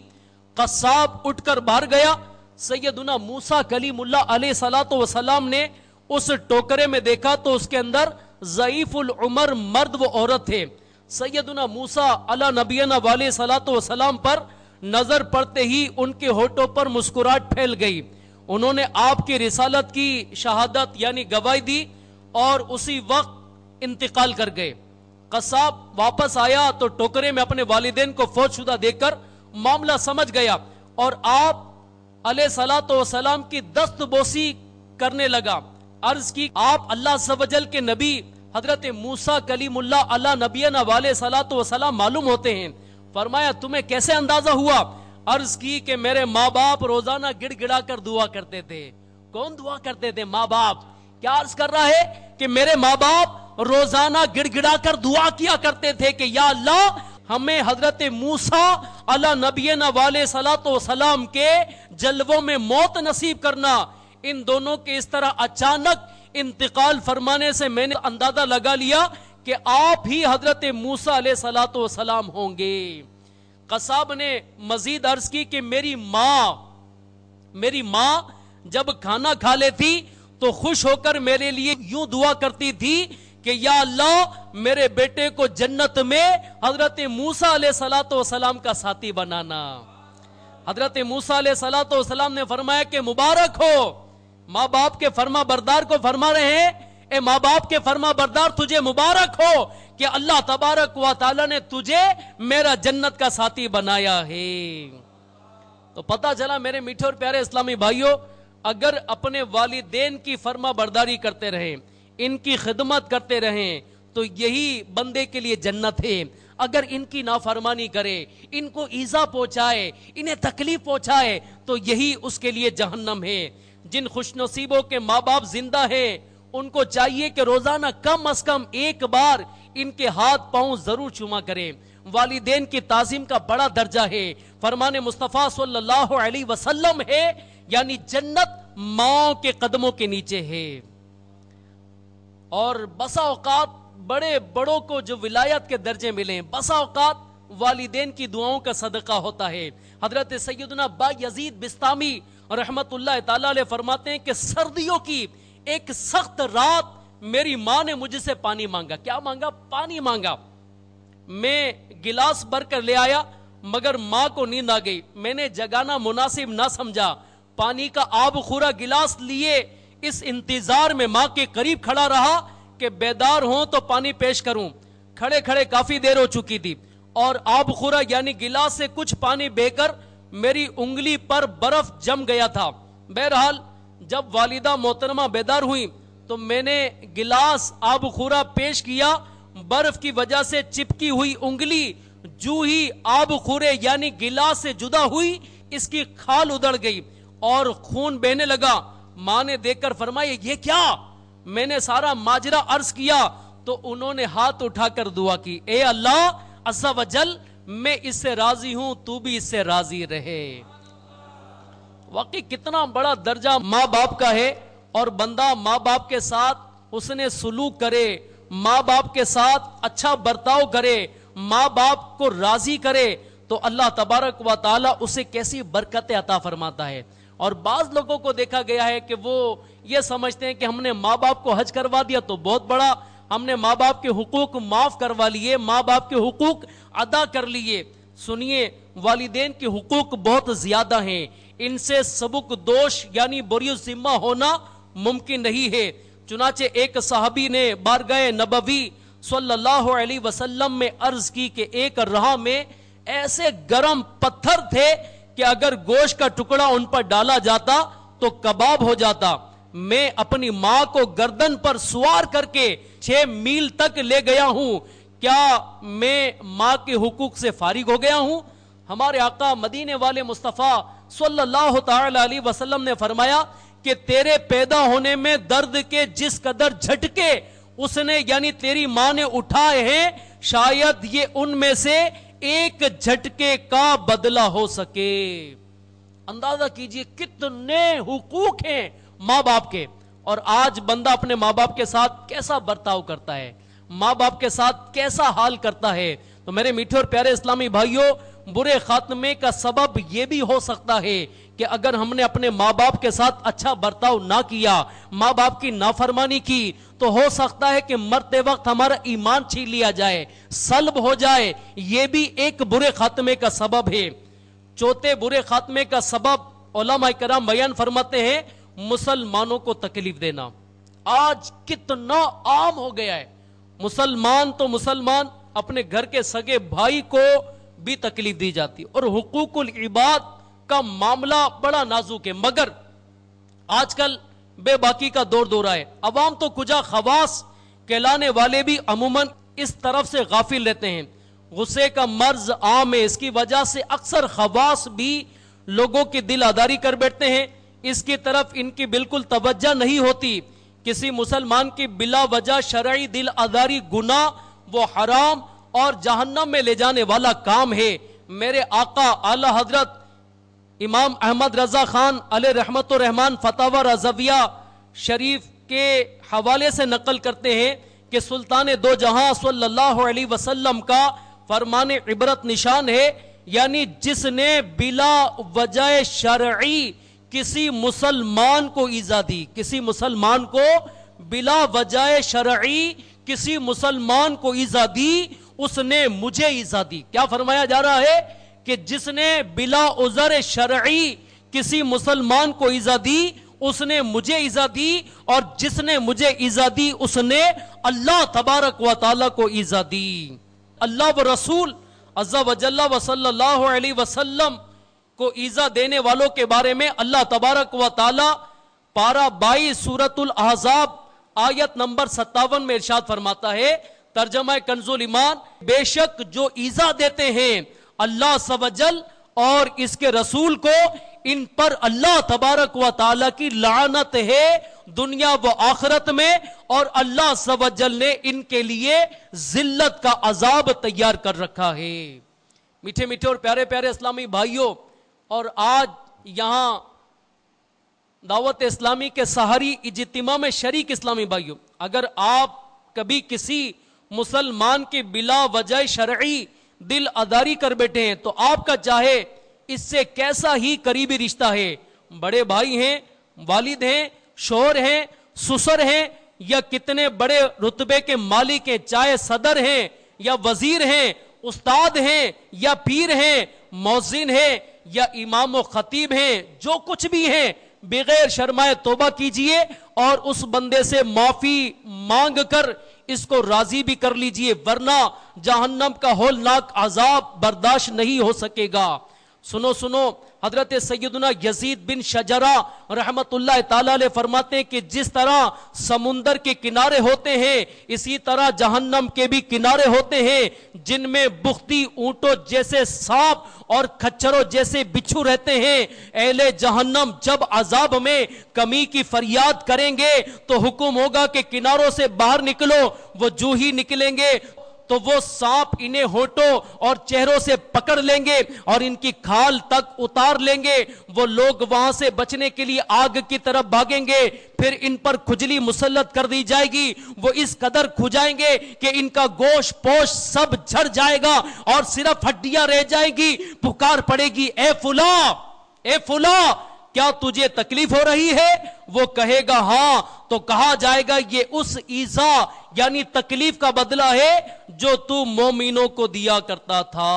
قصاب اٹھ کر باہر گیا. سیدنا موسیٰ کلیم اللہ علیہ صلاۃ وسلام نے اس ٹوکرے میں دیکھا تو اس کے اندر ضعیف العمر مرد و عورت تھے. سیدنا موسیٰ علی نبینا علیہ صلاۃ وسلام پر نظر پڑتے ہی ان کے ہونٹوں پر مسکراہٹ پھیل گئی. انہوں نے آپ کی رسالت کی شہادت یعنی گواہی دی اور اسی وقت انتقال کر گئے. قصاب واپس آیا تو ٹوکرے میں اپنے والدین کو فوت شدہ دیکھ کر معاملہ سمجھ گیا اور آپ علیہ صلاۃ وسلام کی دست بوسی کرنے لگا. عرض کی آپ اللہ عز و جل کے نبی حضرت موسیٰ کلیم اللہ علی نبینا علیہ صلاۃ وسلام معلوم ہوتے ہیں. فرمایا تمہیں کیسے اندازہ ہوا؟ عرض کی کہ میرے ماں باپ روزانہ گڑ گڑا کر دعا کرتے تھے. کون دعا کرتے تھے؟ ماں باپ. کیا عرض کر رہا ہے کہ میرے ماں باپ روزانہ گڑ گڑا کر دعا کیا کرتے تھے کہ یا اللہ ہمیں حضرت موسیٰ علی نبینا علیہ صلاۃ وسلام کے جلووں میں موت نصیب کرنا. ان دونوں کے اس طرح اچانک انتقال فرمانے سے میں نے اندازہ لگا لیا کہ آپ ہی حضرت موسیٰ علیہ صلاۃ وسلام ہوں گے. قصاب نے مزید عرض کی کہ میری ماں میری ماں جب کھانا کھا لیتی تو خوش ہو کر میرے لیے یوں دعا کرتی تھی کہ یا اللہ میرے بیٹے کو جنت میں حضرت موسیٰ علیہ صلاۃ وسلام کا ساتھی بنانا. حضرت موسیٰ علیہ صلاۃ وسلام نے فرمایا کہ مبارک ہو, ماں باپ کے فرما بردار کو فرما رہے ہیں, اے ماں باپ کے فرما بردار تجھے مبارک ہو کہ اللہ تبارک و تعالی نے تجھے میرا جنت کا ساتھی بنایا ہے. تو پتا چلا میرے میٹھے اور پیارے اسلامی بھائیوں, اگر اپنے والدین کی فرما برداری کرتے رہیں, ان کی خدمت کرتے رہیں تو یہی بندے کے لیے جنت ہے. اگر ان کی نافرمانی کرے, ان کو ایذا پہنچائے, انہیں تکلیف پہنچائے تو یہی اس کے لیے جہنم ہے. جن خوش نصیبوں کے ماں باپ زندہ ہیں ان کو چاہیے کہ روزانہ کم از کم ایک بار ان کے ہاتھ پاؤں ضرور چوما کریں. والدین کی تعظیم کا بڑا درجہ ہے. فرمان مصطفیٰ صلی اللہ علیہ وسلم ہے یعنی جنت ماں کے قدموں کے نیچے ہے. اور بسا اوقات بڑے بڑوں کو جو ولایت کے درجے ملے, بسا اوقات والدین کی دعاؤں کا صدقہ ہوتا ہے. حضرت سیدنا با یزید بستامی رحمت اللہ تعالی علیہ فرماتے ہیں کہ سردیوں کی ایک سخت رات میری ماں نے مجھ سے پانی مانگا. کیا مانگا؟ پانی مانگا. میں گلاس بھر کر لے آیا مگر ماں کو نیند آ گئی. میں نے جگانا مناسب نہ سمجھا, پانی کا آب خورا گلاس لیے اس انتظار میں ماں کے قریب کھڑا رہا کہ بیدار ہوں تو پانی پیش کروں. کھڑے کھڑے کافی دیر ہو چکی تھی اور آب خورا یعنی گلاس سے کچھ پانی بہ کر میری انگلی پر برف جم گیا تھا. بہرحال جب والدہ محترمہ بیدار ہوئی تو میں نے گلاس آب خورا پیش کیا. برف کی وجہ سے چپکی ہوئی انگلی جو ہی آب خورے یعنی گلاس سے جدا ہوئی اس کی کھال ادڑ گئی اور خون بہنے لگا. ماں نے دیکھ کر فرمایا یہ کیا؟ میں نے سارا ماجرا عرض کیا تو انہوں نے ہاتھ اٹھا کر دعا کی, اے اللہ عز و جل میں اس سے راضی ہوں, تو بھی اس سے راضی رہے. واقعی کتنا بڑا درجہ ماں باپ کا ہے اور بندہ ماں باپ کے ساتھ اس نے سلوک کرے, ماں باپ کے ساتھ اچھا برتاؤ کرے, ماں باپ کو راضی کرے تو اللہ تبارک و تعالی اسے کیسی برکتیں عطا فرماتا ہے. اور بعض لوگوں کو دیکھا گیا ہے کہ وہ یہ سمجھتے ہیں کہ ہم نے ماں باپ کو حج کروا دیا تو بہت بڑا، ہم نے ماں باپ کے حقوق معاف کروا لیے، ماں باپ کے حقوق ادا کر لیے. سنیے، والدین کے حقوق بہت زیادہ ہیں، ان سے سبک دوش یعنی بری ذمہ ہونا ممکن نہیں ہے. چنانچہ ایک صحابی نے بارگاہ نبوی صلی اللہ علیہ وسلم میں عرض کی کہ ایک راہ میں ایسے گرم پتھر تھے کہ اگر گوشت کا ٹکڑا ان پر ڈالا جاتا تو کباب ہو جاتا. میں اپنی ماں کو گردن پر سوار کر کے چھ میل تک لے گیا ہوں، کیا میں ماں کے حقوق سے فارغ ہو گیا ہوں؟ ہمارے آقا مدینے والے مصطفیٰ صلی اللہ تعالی علیہ وسلم نے فرمایا کہ تیرے پیدا ہونے میں درد کے جس قدر جھٹکے اس نے یعنی تیری ماں نے اٹھائے ہیں، شاید یہ ان میں سے ایک جھٹکے کا بدلہ ہو سکے. اندازہ کیجئے کتنے حقوق ہیں ماں باپ کے، اور آج بندہ اپنے ماں باپ کے ساتھ کیسا برتاؤ کرتا ہے، ماں باپ کے ساتھ کیسا حال کرتا ہے. تو میرے میٹھے اور پیارے اسلامی بھائیوں، برے خاتمے کا سبب یہ بھی ہو سکتا ہے کہ اگر ہم نے اپنے ماں باپ کے ساتھ اچھا برتاؤ نہ کیا، ماں باپ کی نافرمانی کی، تو ہو سکتا ہے کہ مرتے وقت ہمارا ایمان چھین لیا جائے، سلب ہو جائے. یہ بھی ایک برے خاتمے کا سبب ہے. چوتھے برے خاتمے کا سبب علماء کرام بیان فرماتے ہیں مسلمانوں کو تکلیف دینا. آج کتنا عام ہو گیا ہے، مسلمان تو مسلمان، اپنے گھر کے سگے بھائی کو بھی تکلیف دی جاتی، اور حقوق العباد کا معاملہ بڑا نازک ہے. مگر آج کل بے باکی کا دور دورہ ہے، عوام تو کجا خواص کہلانے والے بھی عموماً اس طرف سے غافل رہتے ہیں. غصے کا مرض عام ہے، اس کی وجہ سے اکثر خواص بھی لوگوں کی دل آداری کر بیٹھتے ہیں، اس کی طرف ان کی بالکل توجہ نہیں ہوتی. کسی مسلمان کی بلا وجہ شرعی دل آداری گناہ، وہ حرام اور جہنم میں لے جانے والا کام ہے. میرے آقا اعلی حضرت امام احمد رضا خان علیہ رحمت و رحمان فتاوی رضویہ شریف کے حوالے سے نقل کرتے ہیں کہ سلطان دو جہاں صلی اللہ علیہ وسلم کا فرمان عبرت نشان ہے، یعنی جس نے بلا وجہ شرعی کسی مسلمان کو ایذا دی، کسی مسلمان کو بلا وجہ شرعی کسی مسلمان کو ایذا دی، اس نے مجھے ایذا دی. کیا فرمایا جا رہا ہے کہ جس نے بلا عذر شرعی کسی مسلمان کو ایذا دی اس نے مجھے ایذا دی، اور جس نے مجھے ایذا دی اس نے اللہ تبارک و تعالی کو ایذا دی. اللہ و رسول عز و جل و صلی اللہ علیہ وسلم کو ایذا دینے والوں کے بارے میں اللہ تبارک و تعالی پارہ بائیس سورۃ الاحزاب آیت نمبر ستاون میں ارشاد فرماتا ہے، ترجمہ کنز ایمان، بے شک جو ایذا دیتے ہیں اللہ عز و جل اور اس کے رسول کو، ان پر اللہ تبارک و تعالی کی لعنت ہے دنیا و آخرت میں، اور اللہ عز و جل نے ان کے لیے ذلت کا عذاب تیار کر رکھا ہے. میٹھے میٹھے اور پیارے پیارے اسلامی بھائیوں، اور آج یہاں دعوت اسلامی کے سحری اجتماع میں شریک اسلامی بھائیوں، اگر آپ کبھی کسی مسلمان کی بلا وجہ شرعی دل آداری کر بیٹھے ہیں تو آپ کا چاہے اس سے کیسا ہی قریبی رشتہ ہے، بڑے بھائی ہیں، والد ہیں، شوہر ہیں، سسر ہیں، یا کتنے بڑے رتبے کے مالک ہیں، چاہے صدر ہیں یا وزیر ہیں، استاد ہیں یا پیر ہیں، مؤذن ہیں یا امام و خطیب ہیں، جو کچھ بھی ہیں، بغیر شرمائے توبہ کیجئے اور اس بندے سے معافی مانگ کر اس کو راضی بھی کر لیجئے، ورنہ جہنم کا ہولناک عذاب برداشت نہیں ہو سکے گا. سنو سنو حضرت سیدنا یزید بن شجرہ رحمت اللہ تعالی علیہ فرماتے ہیں کہ جس طرح سمندر کے کنارے ہوتے ہیں اسی طرح جہنم کے بھی کنارے ہوتے ہیں، جن میں بختی اونٹوں جیسے سانپ اور کھچروں جیسے بچھو رہتے ہیں. اہل جہنم جب عذاب میں کمی کی فریاد کریں گے تو حکم ہوگا کہ کناروں سے باہر نکلو، وہ جو ہی نکلیں گے تو وہ سانپ انہیں ہونٹوں اور چہروں سے پکڑ لیں گے اور ان کی کھال تک اتار لیں گے. وہ لوگ وہاں سے بچنے کے لیے آگ کی طرف بھاگیں گے, پھر ان پر کھجلی مسلط کر دی جائے گی. وہ اس قدر کھجائیں گے کہ ان کا گوشت پوش سب جھڑ جائے گا اور صرف ہڈیاں رہ جائیں گی. پکار پڑے گی, اے فلاں اے فلاں کیا تجھے تکلیف ہو رہی ہے؟ وہ کہے گا ہاں. تو کہا جائے گا یہ اس ایذا یعنی تکلیف کا بدلہ ہے جو تو مومنوں کو دیا کرتا تھا.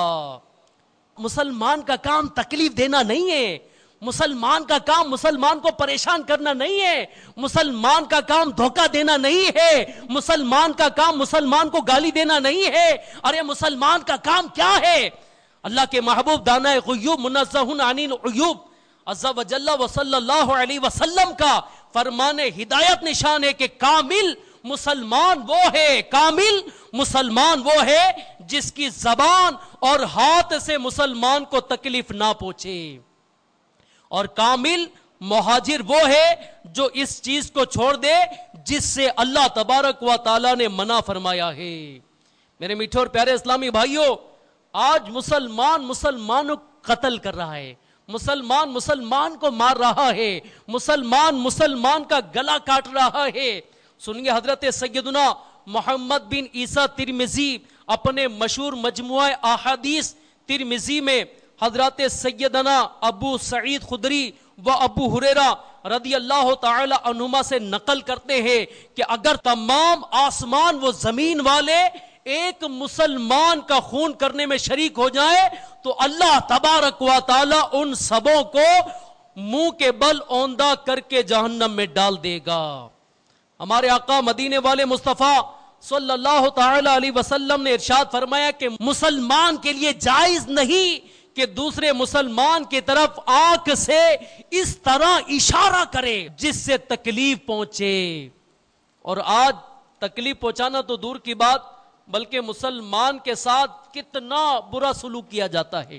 مسلمان کا کام تکلیف دینا نہیں ہے. مسلمان کا کام مسلمان کو پریشان کرنا نہیں ہے. مسلمان کا کام دھوکہ دینا نہیں ہے. مسلمان کا کام مسلمان کو گالی دینا نہیں ہے. ارے مسلمان کا کام کیا ہے؟ اللہ کے محبوب دانہ غیوب منزہ عن العیوب عز و جل و صلی اللہ علیہ وسلم کا فرمان ہدایت نشان ہے کہ کامل مسلمان وہ ہے, کامل مسلمان وہ ہے جس کی زبان اور ہاتھ سے مسلمان کو تکلیف نہ پہنچے. اور کامل مہاجر وہ ہے جو اس چیز کو چھوڑ دے جس سے اللہ تبارک و تعالی نے منع فرمایا ہے. میرے میٹھے اور پیارے اسلامی بھائیوں, آج مسلمان مسلمانوں قتل کر رہا ہے, مسلمان مسلمان کو مار رہا ہے, مسلمان مسلمان کا گلا کاٹ رہا ہے. سنیے حضرت سیدنا محمد بن عیسیٰ ترمذی اپنے مشہور مجموعہ احادیث ترمذی میں حضرت سیدنا ابو سعید خدری و ابو ہریرہ رضی اللہ تعالی عنہما سے نقل کرتے ہیں کہ اگر تمام آسمان و زمین والے ایک مسلمان کا خون کرنے میں شریک ہو جائے تو اللہ تبارک و تعالی ان سبوں کو منہ کے بل اوندہ کر کے جہنم میں ڈال دے گا. ہمارے آقا مدینے والے مصطفیٰ صلی اللہ تعالی علیہ وسلم نے ارشاد فرمایا کہ مسلمان کے لیے جائز نہیں کہ دوسرے مسلمان کی طرف آنکھ سے اس طرح اشارہ کرے جس سے تکلیف پہنچے. اور آج تکلیف پہنچانا تو دور کی بات, بلکہ مسلمان کے ساتھ کتنا برا سلوک کیا جاتا ہے.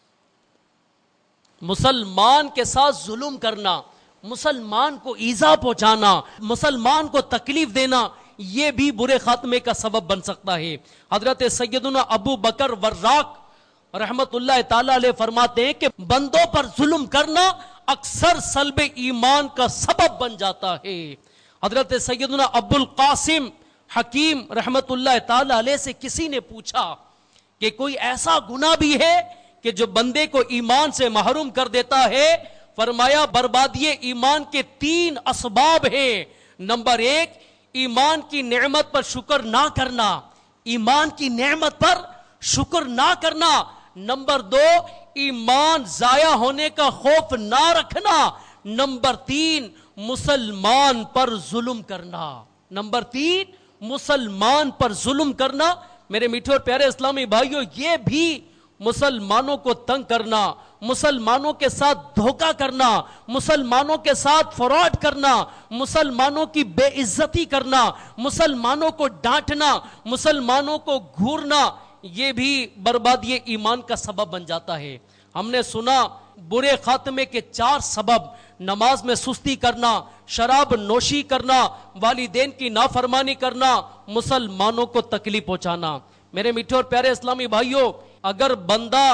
مسلمان کے ساتھ ظلم کرنا, مسلمان کو ایذا پہنچانا, مسلمان کو تکلیف دینا, یہ بھی برے خاتمے کا سبب بن سکتا ہے. حضرت سیدنا ابو بکر وراق رحمت اللہ تعالی علیہ فرماتے ہیں کہ بندوں پر ظلم کرنا اکثر سلب ایمان کا سبب بن جاتا ہے. حضرت سیدنا ابو القاسم حکیم رحمت اللہ تعالی علیہ سے کسی نے پوچھا کہ کوئی ایسا گناہ بھی ہے کہ جو بندے کو ایمان سے محروم کر دیتا ہے؟ فرمایا بربادی ایمان کے تین اسباب ہیں. نمبر ایک, ایمان کی نعمت پر شکر نہ کرنا, ایمان کی نعمت پر شکر نہ کرنا. نمبر دو, ایمان ضائع ہونے کا خوف نہ رکھنا. نمبر تین, مسلمان پر ظلم کرنا. نمبر تین, مسلمان پر ظلم کرنا. میرے میٹھے اور پیارے اسلامی بھائیوں, یہ بھی مسلمانوں کو تنگ کرنا, مسلمانوں کے ساتھ دھوکہ کرنا, مسلمانوں کے ساتھ فراڈ کرنا, مسلمانوں کی بے عزتی کرنا, مسلمانوں کو ڈانٹنا, مسلمانوں کو گھورنا, یہ بھی بربادی ایمان کا سبب بن جاتا ہے. ہم نے سنا برے خاتمے کے چار سبب: نماز میں سستی کرنا, شراب نوشی کرنا, والدین کی نافرمانی کرنا, مسلمانوں کو تکلیف پہنچانا. میرے میٹھے اور پیارے اسلامی بھائیوں, اگر بندہ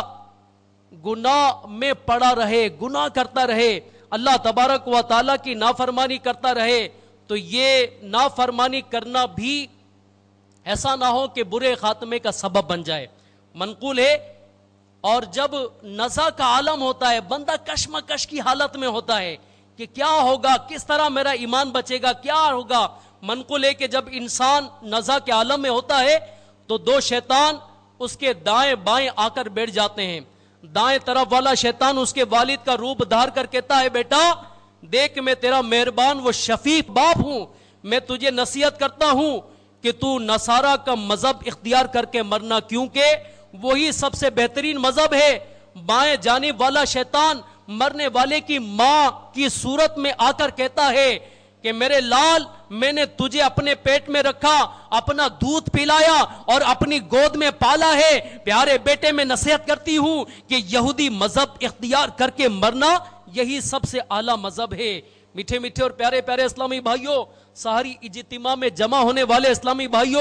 گناہ میں پڑا رہے, گناہ کرتا رہے, اللہ تبارک و تعالیٰ کی نافرمانی کرتا رہے, تو یہ نافرمانی کرنا بھی ایسا نہ ہو کہ برے خاتمے کا سبب بن جائے. منقول ہے, اور جب نزع کا عالم ہوتا ہے, بندہ کشمکش کی حالت میں ہوتا ہے کہ کیا ہوگا, کس طرح میرا ایمان بچے گا, کیا ہوگا. منقول ہے کہ جب انسان نزع کے عالم میں ہوتا ہے تو دو شیطان اس کے دائیں بائیں آ کر بیٹھ جاتے ہیں. دائیں طرف والا شیطان اس کے والد کا روپ دھار کر کہتا ہے, بیٹا دیکھ میں تیرا مہربان و شفیق باپ ہوں, میں تجھے نصیحت کرتا ہوں کہ تو نصارہ کا مذہب اختیار کر کے مرنا, کیونکہ وہی سب سے بہترین مذہب ہے. بائیں جانب والا شیطان مرنے والے کی ماں کی صورت میں آ کر کہتا ہے کہ میرے لال, میں نے تجھے اپنے پیٹ میں رکھا, اپنا دودھ پلایا اور اپنی گود میں پالا ہے, پیارے بیٹے میں نصیحت کرتی ہوں کہ یہودی مذہب اختیار کر کے مرنا یہی سب سے اعلیٰ مذہب ہے. میٹھے میٹھے اور پیارے پیارے اسلامی بھائیوں, سحری اجتماع میں جمع ہونے والے اسلامی بھائیوں,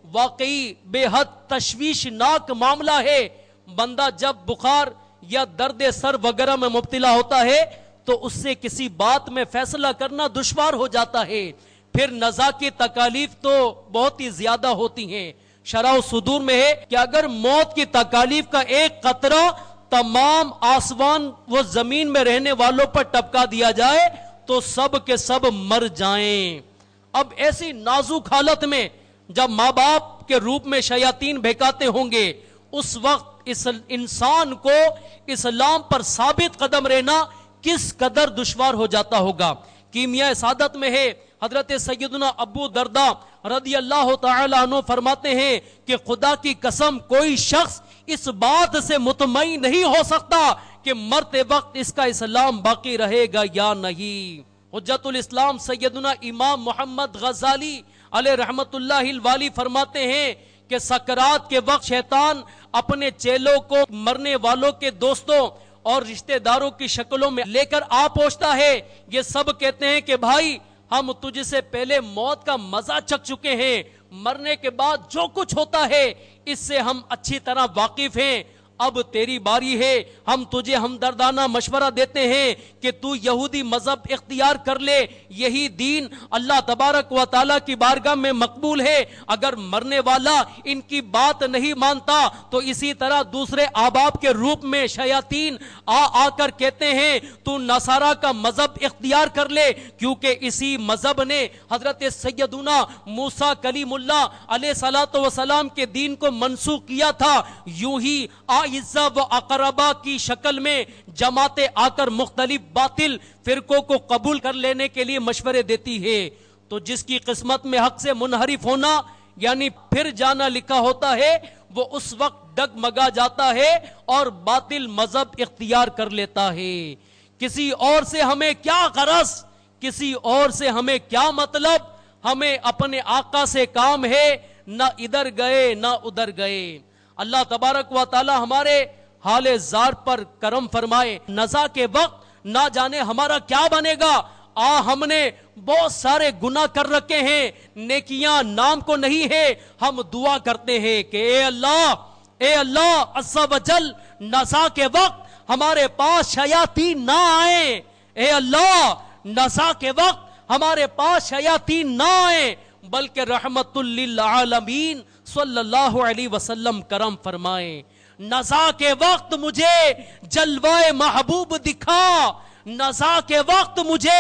واقعی بے حد تشویشناک معاملہ ہے. بندہ جب بخار یا درد سر وغیرہ میں مبتلا ہوتا ہے تو اس سے کسی بات میں فیصلہ کرنا دشوار ہو جاتا ہے. پھر نزا کی تکالیف تو بہت ہی زیادہ ہوتی ہیں. شرح صدور میں ہے کہ اگر موت کی تکالیف کا ایک قطرہ تمام آسمان و زمین میں رہنے والوں پر ٹپکا دیا جائے تو سب کے سب مر جائیں. اب ایسی نازک حالت میں جب ماں باپ کے روپ میں شیاطین بہکاتے ہوں گے, اس وقت اس انسان کو اسلام پر ثابت قدم رہنا کس قدر دشوار ہو جاتا ہوگا. کیمیا سعادت میں ہے حضرت سیدنا ابو درداء رضی اللہ تعالی عنہ فرماتے ہیں کہ خدا کی قسم کوئی شخص اس بات سے مطمئن نہیں ہو سکتا کہ مرتے وقت اس کا اسلام باقی رہے گا یا نہیں. حجت الاسلام سیدنا امام محمد غزالی علیہ رحمت اللہ الوالی فرماتے ہیں کہ سکرات کے وقت شیطان اپنے چیلوں کو مرنے والوں کے دوستوں اور رشتہ داروں کی شکلوں میں لے کر آ پہنچتا ہے. یہ سب کہتے ہیں کہ بھائی ہم تجھ سے پہلے موت کا مزہ چکھ چکے ہیں, مرنے کے بعد جو کچھ ہوتا ہے اس سے ہم اچھی طرح واقف ہیں, اب تیری باری ہے. ہم تجھے ہمدردانہ مشورہ دیتے ہیں کہ تو یہودی مذہب اختیار کر لے, یہی دین اللہ تبارک و تعالیٰ کی بارگاہ میں مقبول ہے. اگر مرنے والا ان کی بات نہیں مانتا تو اسی طرح دوسرے احباب کے روپ میں شیاطین آ آ کر کہتے ہیں تو نصارہ کا مذہب اختیار کر لے, کیونکہ اسی مذہب نے حضرت سیدنا موسیٰ کلیم اللہ علیہ الصلوۃ والسلام کے دین کو منسوخ کیا تھا. یوں ہی عزہ و اقربا کی شکل میں جماعتیں آ کر مختلف باطل فرقوں کو قبول کر لینے کے لیے مشورے دیتی ہے. تو جس کی قسمت میں حق سے منحرف ہونا یعنی پھر جانا لکھا ہوتا ہے وہ اس وقت ڈگمگا جاتا ہے اور باطل مذہب اختیار کر لیتا ہے. کسی اور سے ہمیں کیا غرض, کسی اور سے ہمیں کیا مطلب, ہمیں اپنے آقا سے کام ہے, نہ ادھر گئے نہ ادھر گئے. اللہ تبارک و تعالی ہمارے حال زار پر کرم فرمائے. نزا کے وقت نہ جانے ہمارا کیا بنے گا. آ ہم نے بہت سارے گناہ کر رکھے ہیں, نیکیاں نام کو نہیں ہے. ہم دعا کرتے ہیں کہ اے اللہ اے اللہ عز و جل نزا کے وقت ہمارے پاس شیاطین نہ آئیں. اے اللہ نزا کے وقت ہمارے پاس شیاطین نہ آئیں بلکہ رحمت للعالمین صلی اللہ علیہ وسلم کرم فرمائیں. نزا کے وقت مجھے جلوہ محبوب دکھا, نزا کے وقت مجھے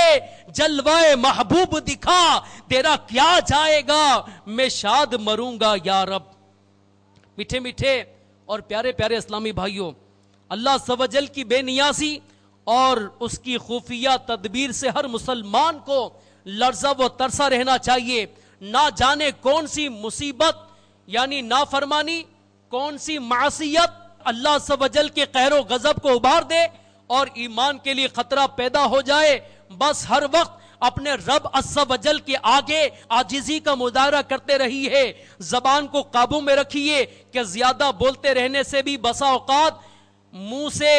جلوہ محبوب دکھا, تیرا کیا جائے گا میں شاد مروں گا یا رب. میٹھے میٹھے اور پیارے پیارے اسلامی بھائیوں, اللہ عز و جل کی بے نیازی اور اس کی خفیہ تدبیر سے ہر مسلمان کو لرزہ و ترسا رہنا چاہیے. نہ جانے کون سی مصیبت یعنی نافرمانی, کون سی معصیت اللہ عز و جل کے قہر و غضب کو ابھار دے اور ایمان کے لیے خطرہ پیدا ہو جائے. بس ہر وقت اپنے رب عز و جل کے آگے عاجزی کا مظاہرہ کرتے رہیے, زبان کو قابو میں رکھیے کہ زیادہ بولتے رہنے سے بھی بسا اوقات منہ سے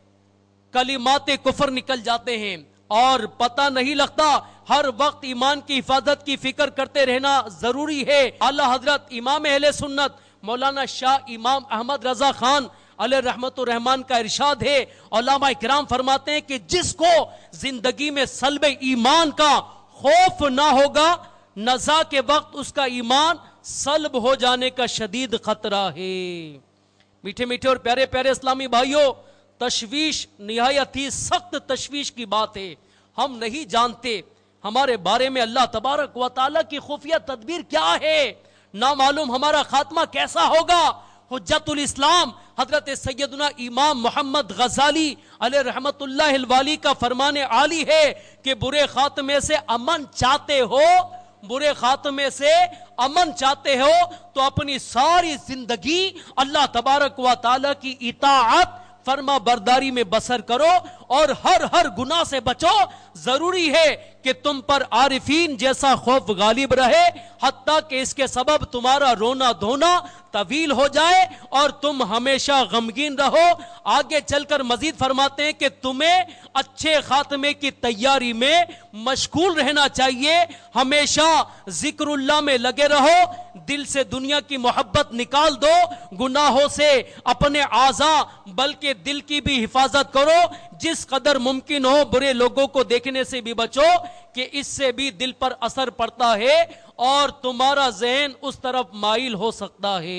کلمات کفر نکل جاتے ہیں اور پتہ نہیں لگتا. ہر وقت ایمان کی حفاظت کی فکر کرتے رہنا ضروری ہے. اعلیٰ حضرت امام اہل سنت مولانا شاہ امام احمد رضا خان علیہ رحمت الرحمان کا ارشاد ہے, علماء کرام فرماتے ہیں کہ جس کو زندگی میں سلب ایمان کا خوف نہ ہوگا, نزا کے وقت اس کا ایمان سلب ہو جانے کا شدید خطرہ ہے. میٹھے میٹھے اور پیارے پیارے اسلامی بھائیوں, تشویش نہایت ہی سخت تشویش کی بات ہے. ہم نہیں جانتے ہمارے بارے میں اللہ تبارک و تعالیٰ کی خفیہ تدبیر کیا ہے, نہ معلوم ہمارا خاتمہ کیسا ہوگا. حجت الاسلام حضرت سیدنا امام محمد غزالی علیہ رحمت اللہ الوالی کا فرمان عالی ہے کہ برے خاتمے سے امن چاہتے ہو, برے خاتمے سے امن چاہتے ہو تو اپنی ساری زندگی اللہ تبارک و تعالیٰ کی اطاعت فرما برداری میں بسر کرو اور ہر ہر گناہ سے بچو. ضروری ہے کہ تم پر عارفین جیسا خوف غالب رہے, حتیٰ کہ اس کے سبب تمہارا رونا دھونا طویل ہو جائے اور تم ہمیشہ غمگین رہو۔ آگے چل کر مزید فرماتے ہیں کہ تمہیں اچھے خاتمے کی تیاری میں مشغول رہنا چاہیے، ہمیشہ ذکر اللہ میں لگے رہو، دل سے دنیا کی محبت نکال دو، گناہوں سے اپنے اعضاء بلکہ دل کی بھی حفاظت کرو، جس قدر ممکن ہو برے لوگوں کو دیکھنے سے بھی بچو کہ اس سے بھی دل پر اثر پڑتا ہے اور تمہارا ذہن اس طرف مائل ہو سکتا ہے۔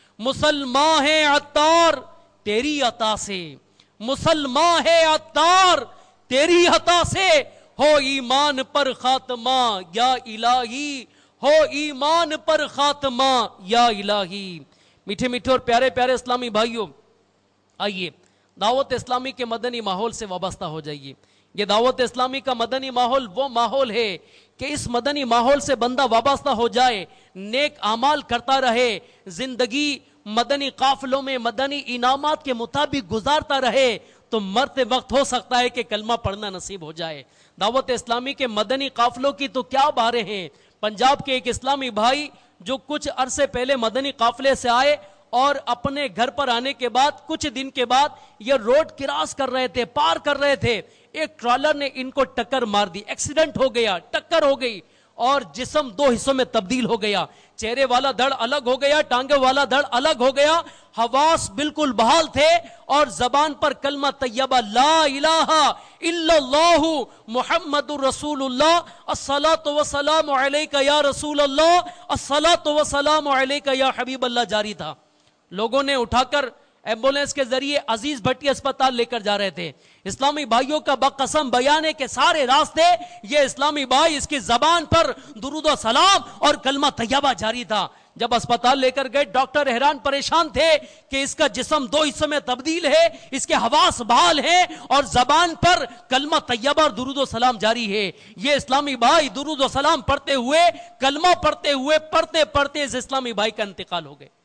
مسلمان ہے عطار تیری عطا سے، مسلمان ہے عطار تیری عطا سے، ہو ایمان پر خاتمہ یا الہی، ہو ایمان پر خاتمہ یا الہی۔ میٹھے میٹھے اور پیارے پیارے اسلامی بھائیوں، آئیے دعوت اسلامی کے مدنی ماحول سے وابستہ ہو جائیے۔ یہ دعوت اسلامی کا مدنی ماحول وہ ماحول ہے کہ اس مدنی ماحول سے بندہ وابستہ ہو جائے، نیک اعمال کرتا رہے، زندگی مدنی قافلوں میں مدنی انعامات کے مطابق گزارتا رہے تو مرتے وقت ہو سکتا ہے کہ کلمہ پڑھنا نصیب ہو جائے۔ دعوت اسلامی کے مدنی قافلوں کی تو کیا باریں ہیں۔ پنجاب کے ایک اسلامی بھائی جو کچھ عرصے پہلے مدنی قافلے سے آئے اور اپنے گھر پر آنے کے بعد کچھ دن کے بعد یہ روڈ کراس کر رہے تھے، پار کر رہے تھے، ایک ٹرالر نے ان کو ٹکر مار دی، ایکسیڈنٹ ہو گیا، ٹکر ہو گئی اور جسم دو حصوں میں تبدیل ہو گیا، چہرے والا دھڑ الگ ہو گیا، ٹانگوں والا دھڑ الگ ہو گیا، حواس بالکل بحال تھے اور زبان پر کلمہ طیبہ لا الہ الا اللہ محمد رسول اللہ الصلاۃ والسلام علیک یا رسول اللہ الصلاۃ والسلام علیک یا حبیب اللہ جاری تھا۔ لوگوں نے اٹھا کر ایمبولینس کے ذریعے عزیز بھٹی اسپتال لے کر جا رہے تھے۔ اسلامی بھائیوں کا بقسم بیان ہے کہ سارے راستے یہ اسلامی بھائی اس کی زبان پر درود و سلام اور کلمہ طیبہ جاری تھا۔ جب اسپتال لے کر گئے ڈاکٹر حیران پریشان تھے کہ اس کا جسم دو حصوں میں تبدیل ہے، اس کے حواس بحال ہیں اور زبان پر کلمہ طیبہ اور درود و سلام جاری ہے۔ یہ اسلامی بھائی درود و سلام پڑھتے ہوئے، کلمہ پڑھتے ہوئے، پڑھتے پڑھتے اس اسلامی بھائی کا انتقال ہو گئے۔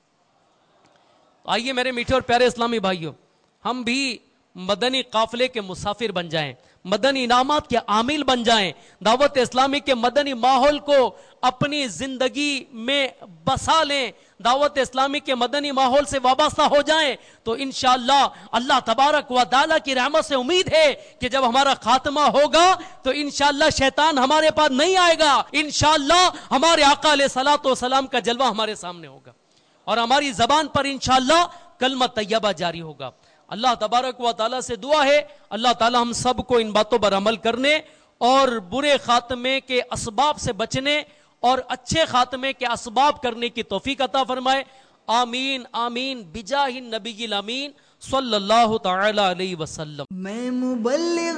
آئیے میرے میٹھے اور پیارے اسلامی بھائیوں، ہم بھی مدنی قافلے کے مسافر بن جائیں، مدنی انعامات کے عامل بن جائیں، دعوت اسلامی کے مدنی ماحول کو اپنی زندگی میں بسا لیں، دعوت اسلامی کے مدنی ماحول سے وابستہ ہو جائیں تو انشاءاللہ اللہ تبارک و تعالیٰ کی رحمت سے امید ہے کہ جب ہمارا خاتمہ ہوگا تو انشاءاللہ شیطان ہمارے پاس نہیں آئے گا، انشاءاللہ ہمارے آقا علیہ الصلوۃ والسلام کا جلوہ ہمارے سامنے ہوگا اور ہماری زبان پر انشاءاللہ کلمہ طیبہ جاری ہوگا۔ اللہ تبارک و تعالیٰ سے دعا ہے اللہ تعالیٰ ہم سب کو ان باتوں پر عمل کرنے اور برے خاتمے کے اسباب سے بچنے اور اچھے خاتمے کے اسباب کرنے کی توفیق عطا فرمائے۔ آمین آمین بجاہ النبی الامین صلی اللہ تعالی علیہ وسلم۔ میں مبلغ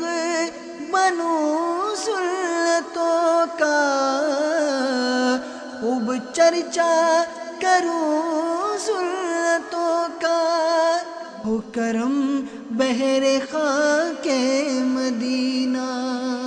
بنوں سنتوں کا، خوب چرچا کروں سنتوں کا، ہو کرم بہر خاک مدینہ۔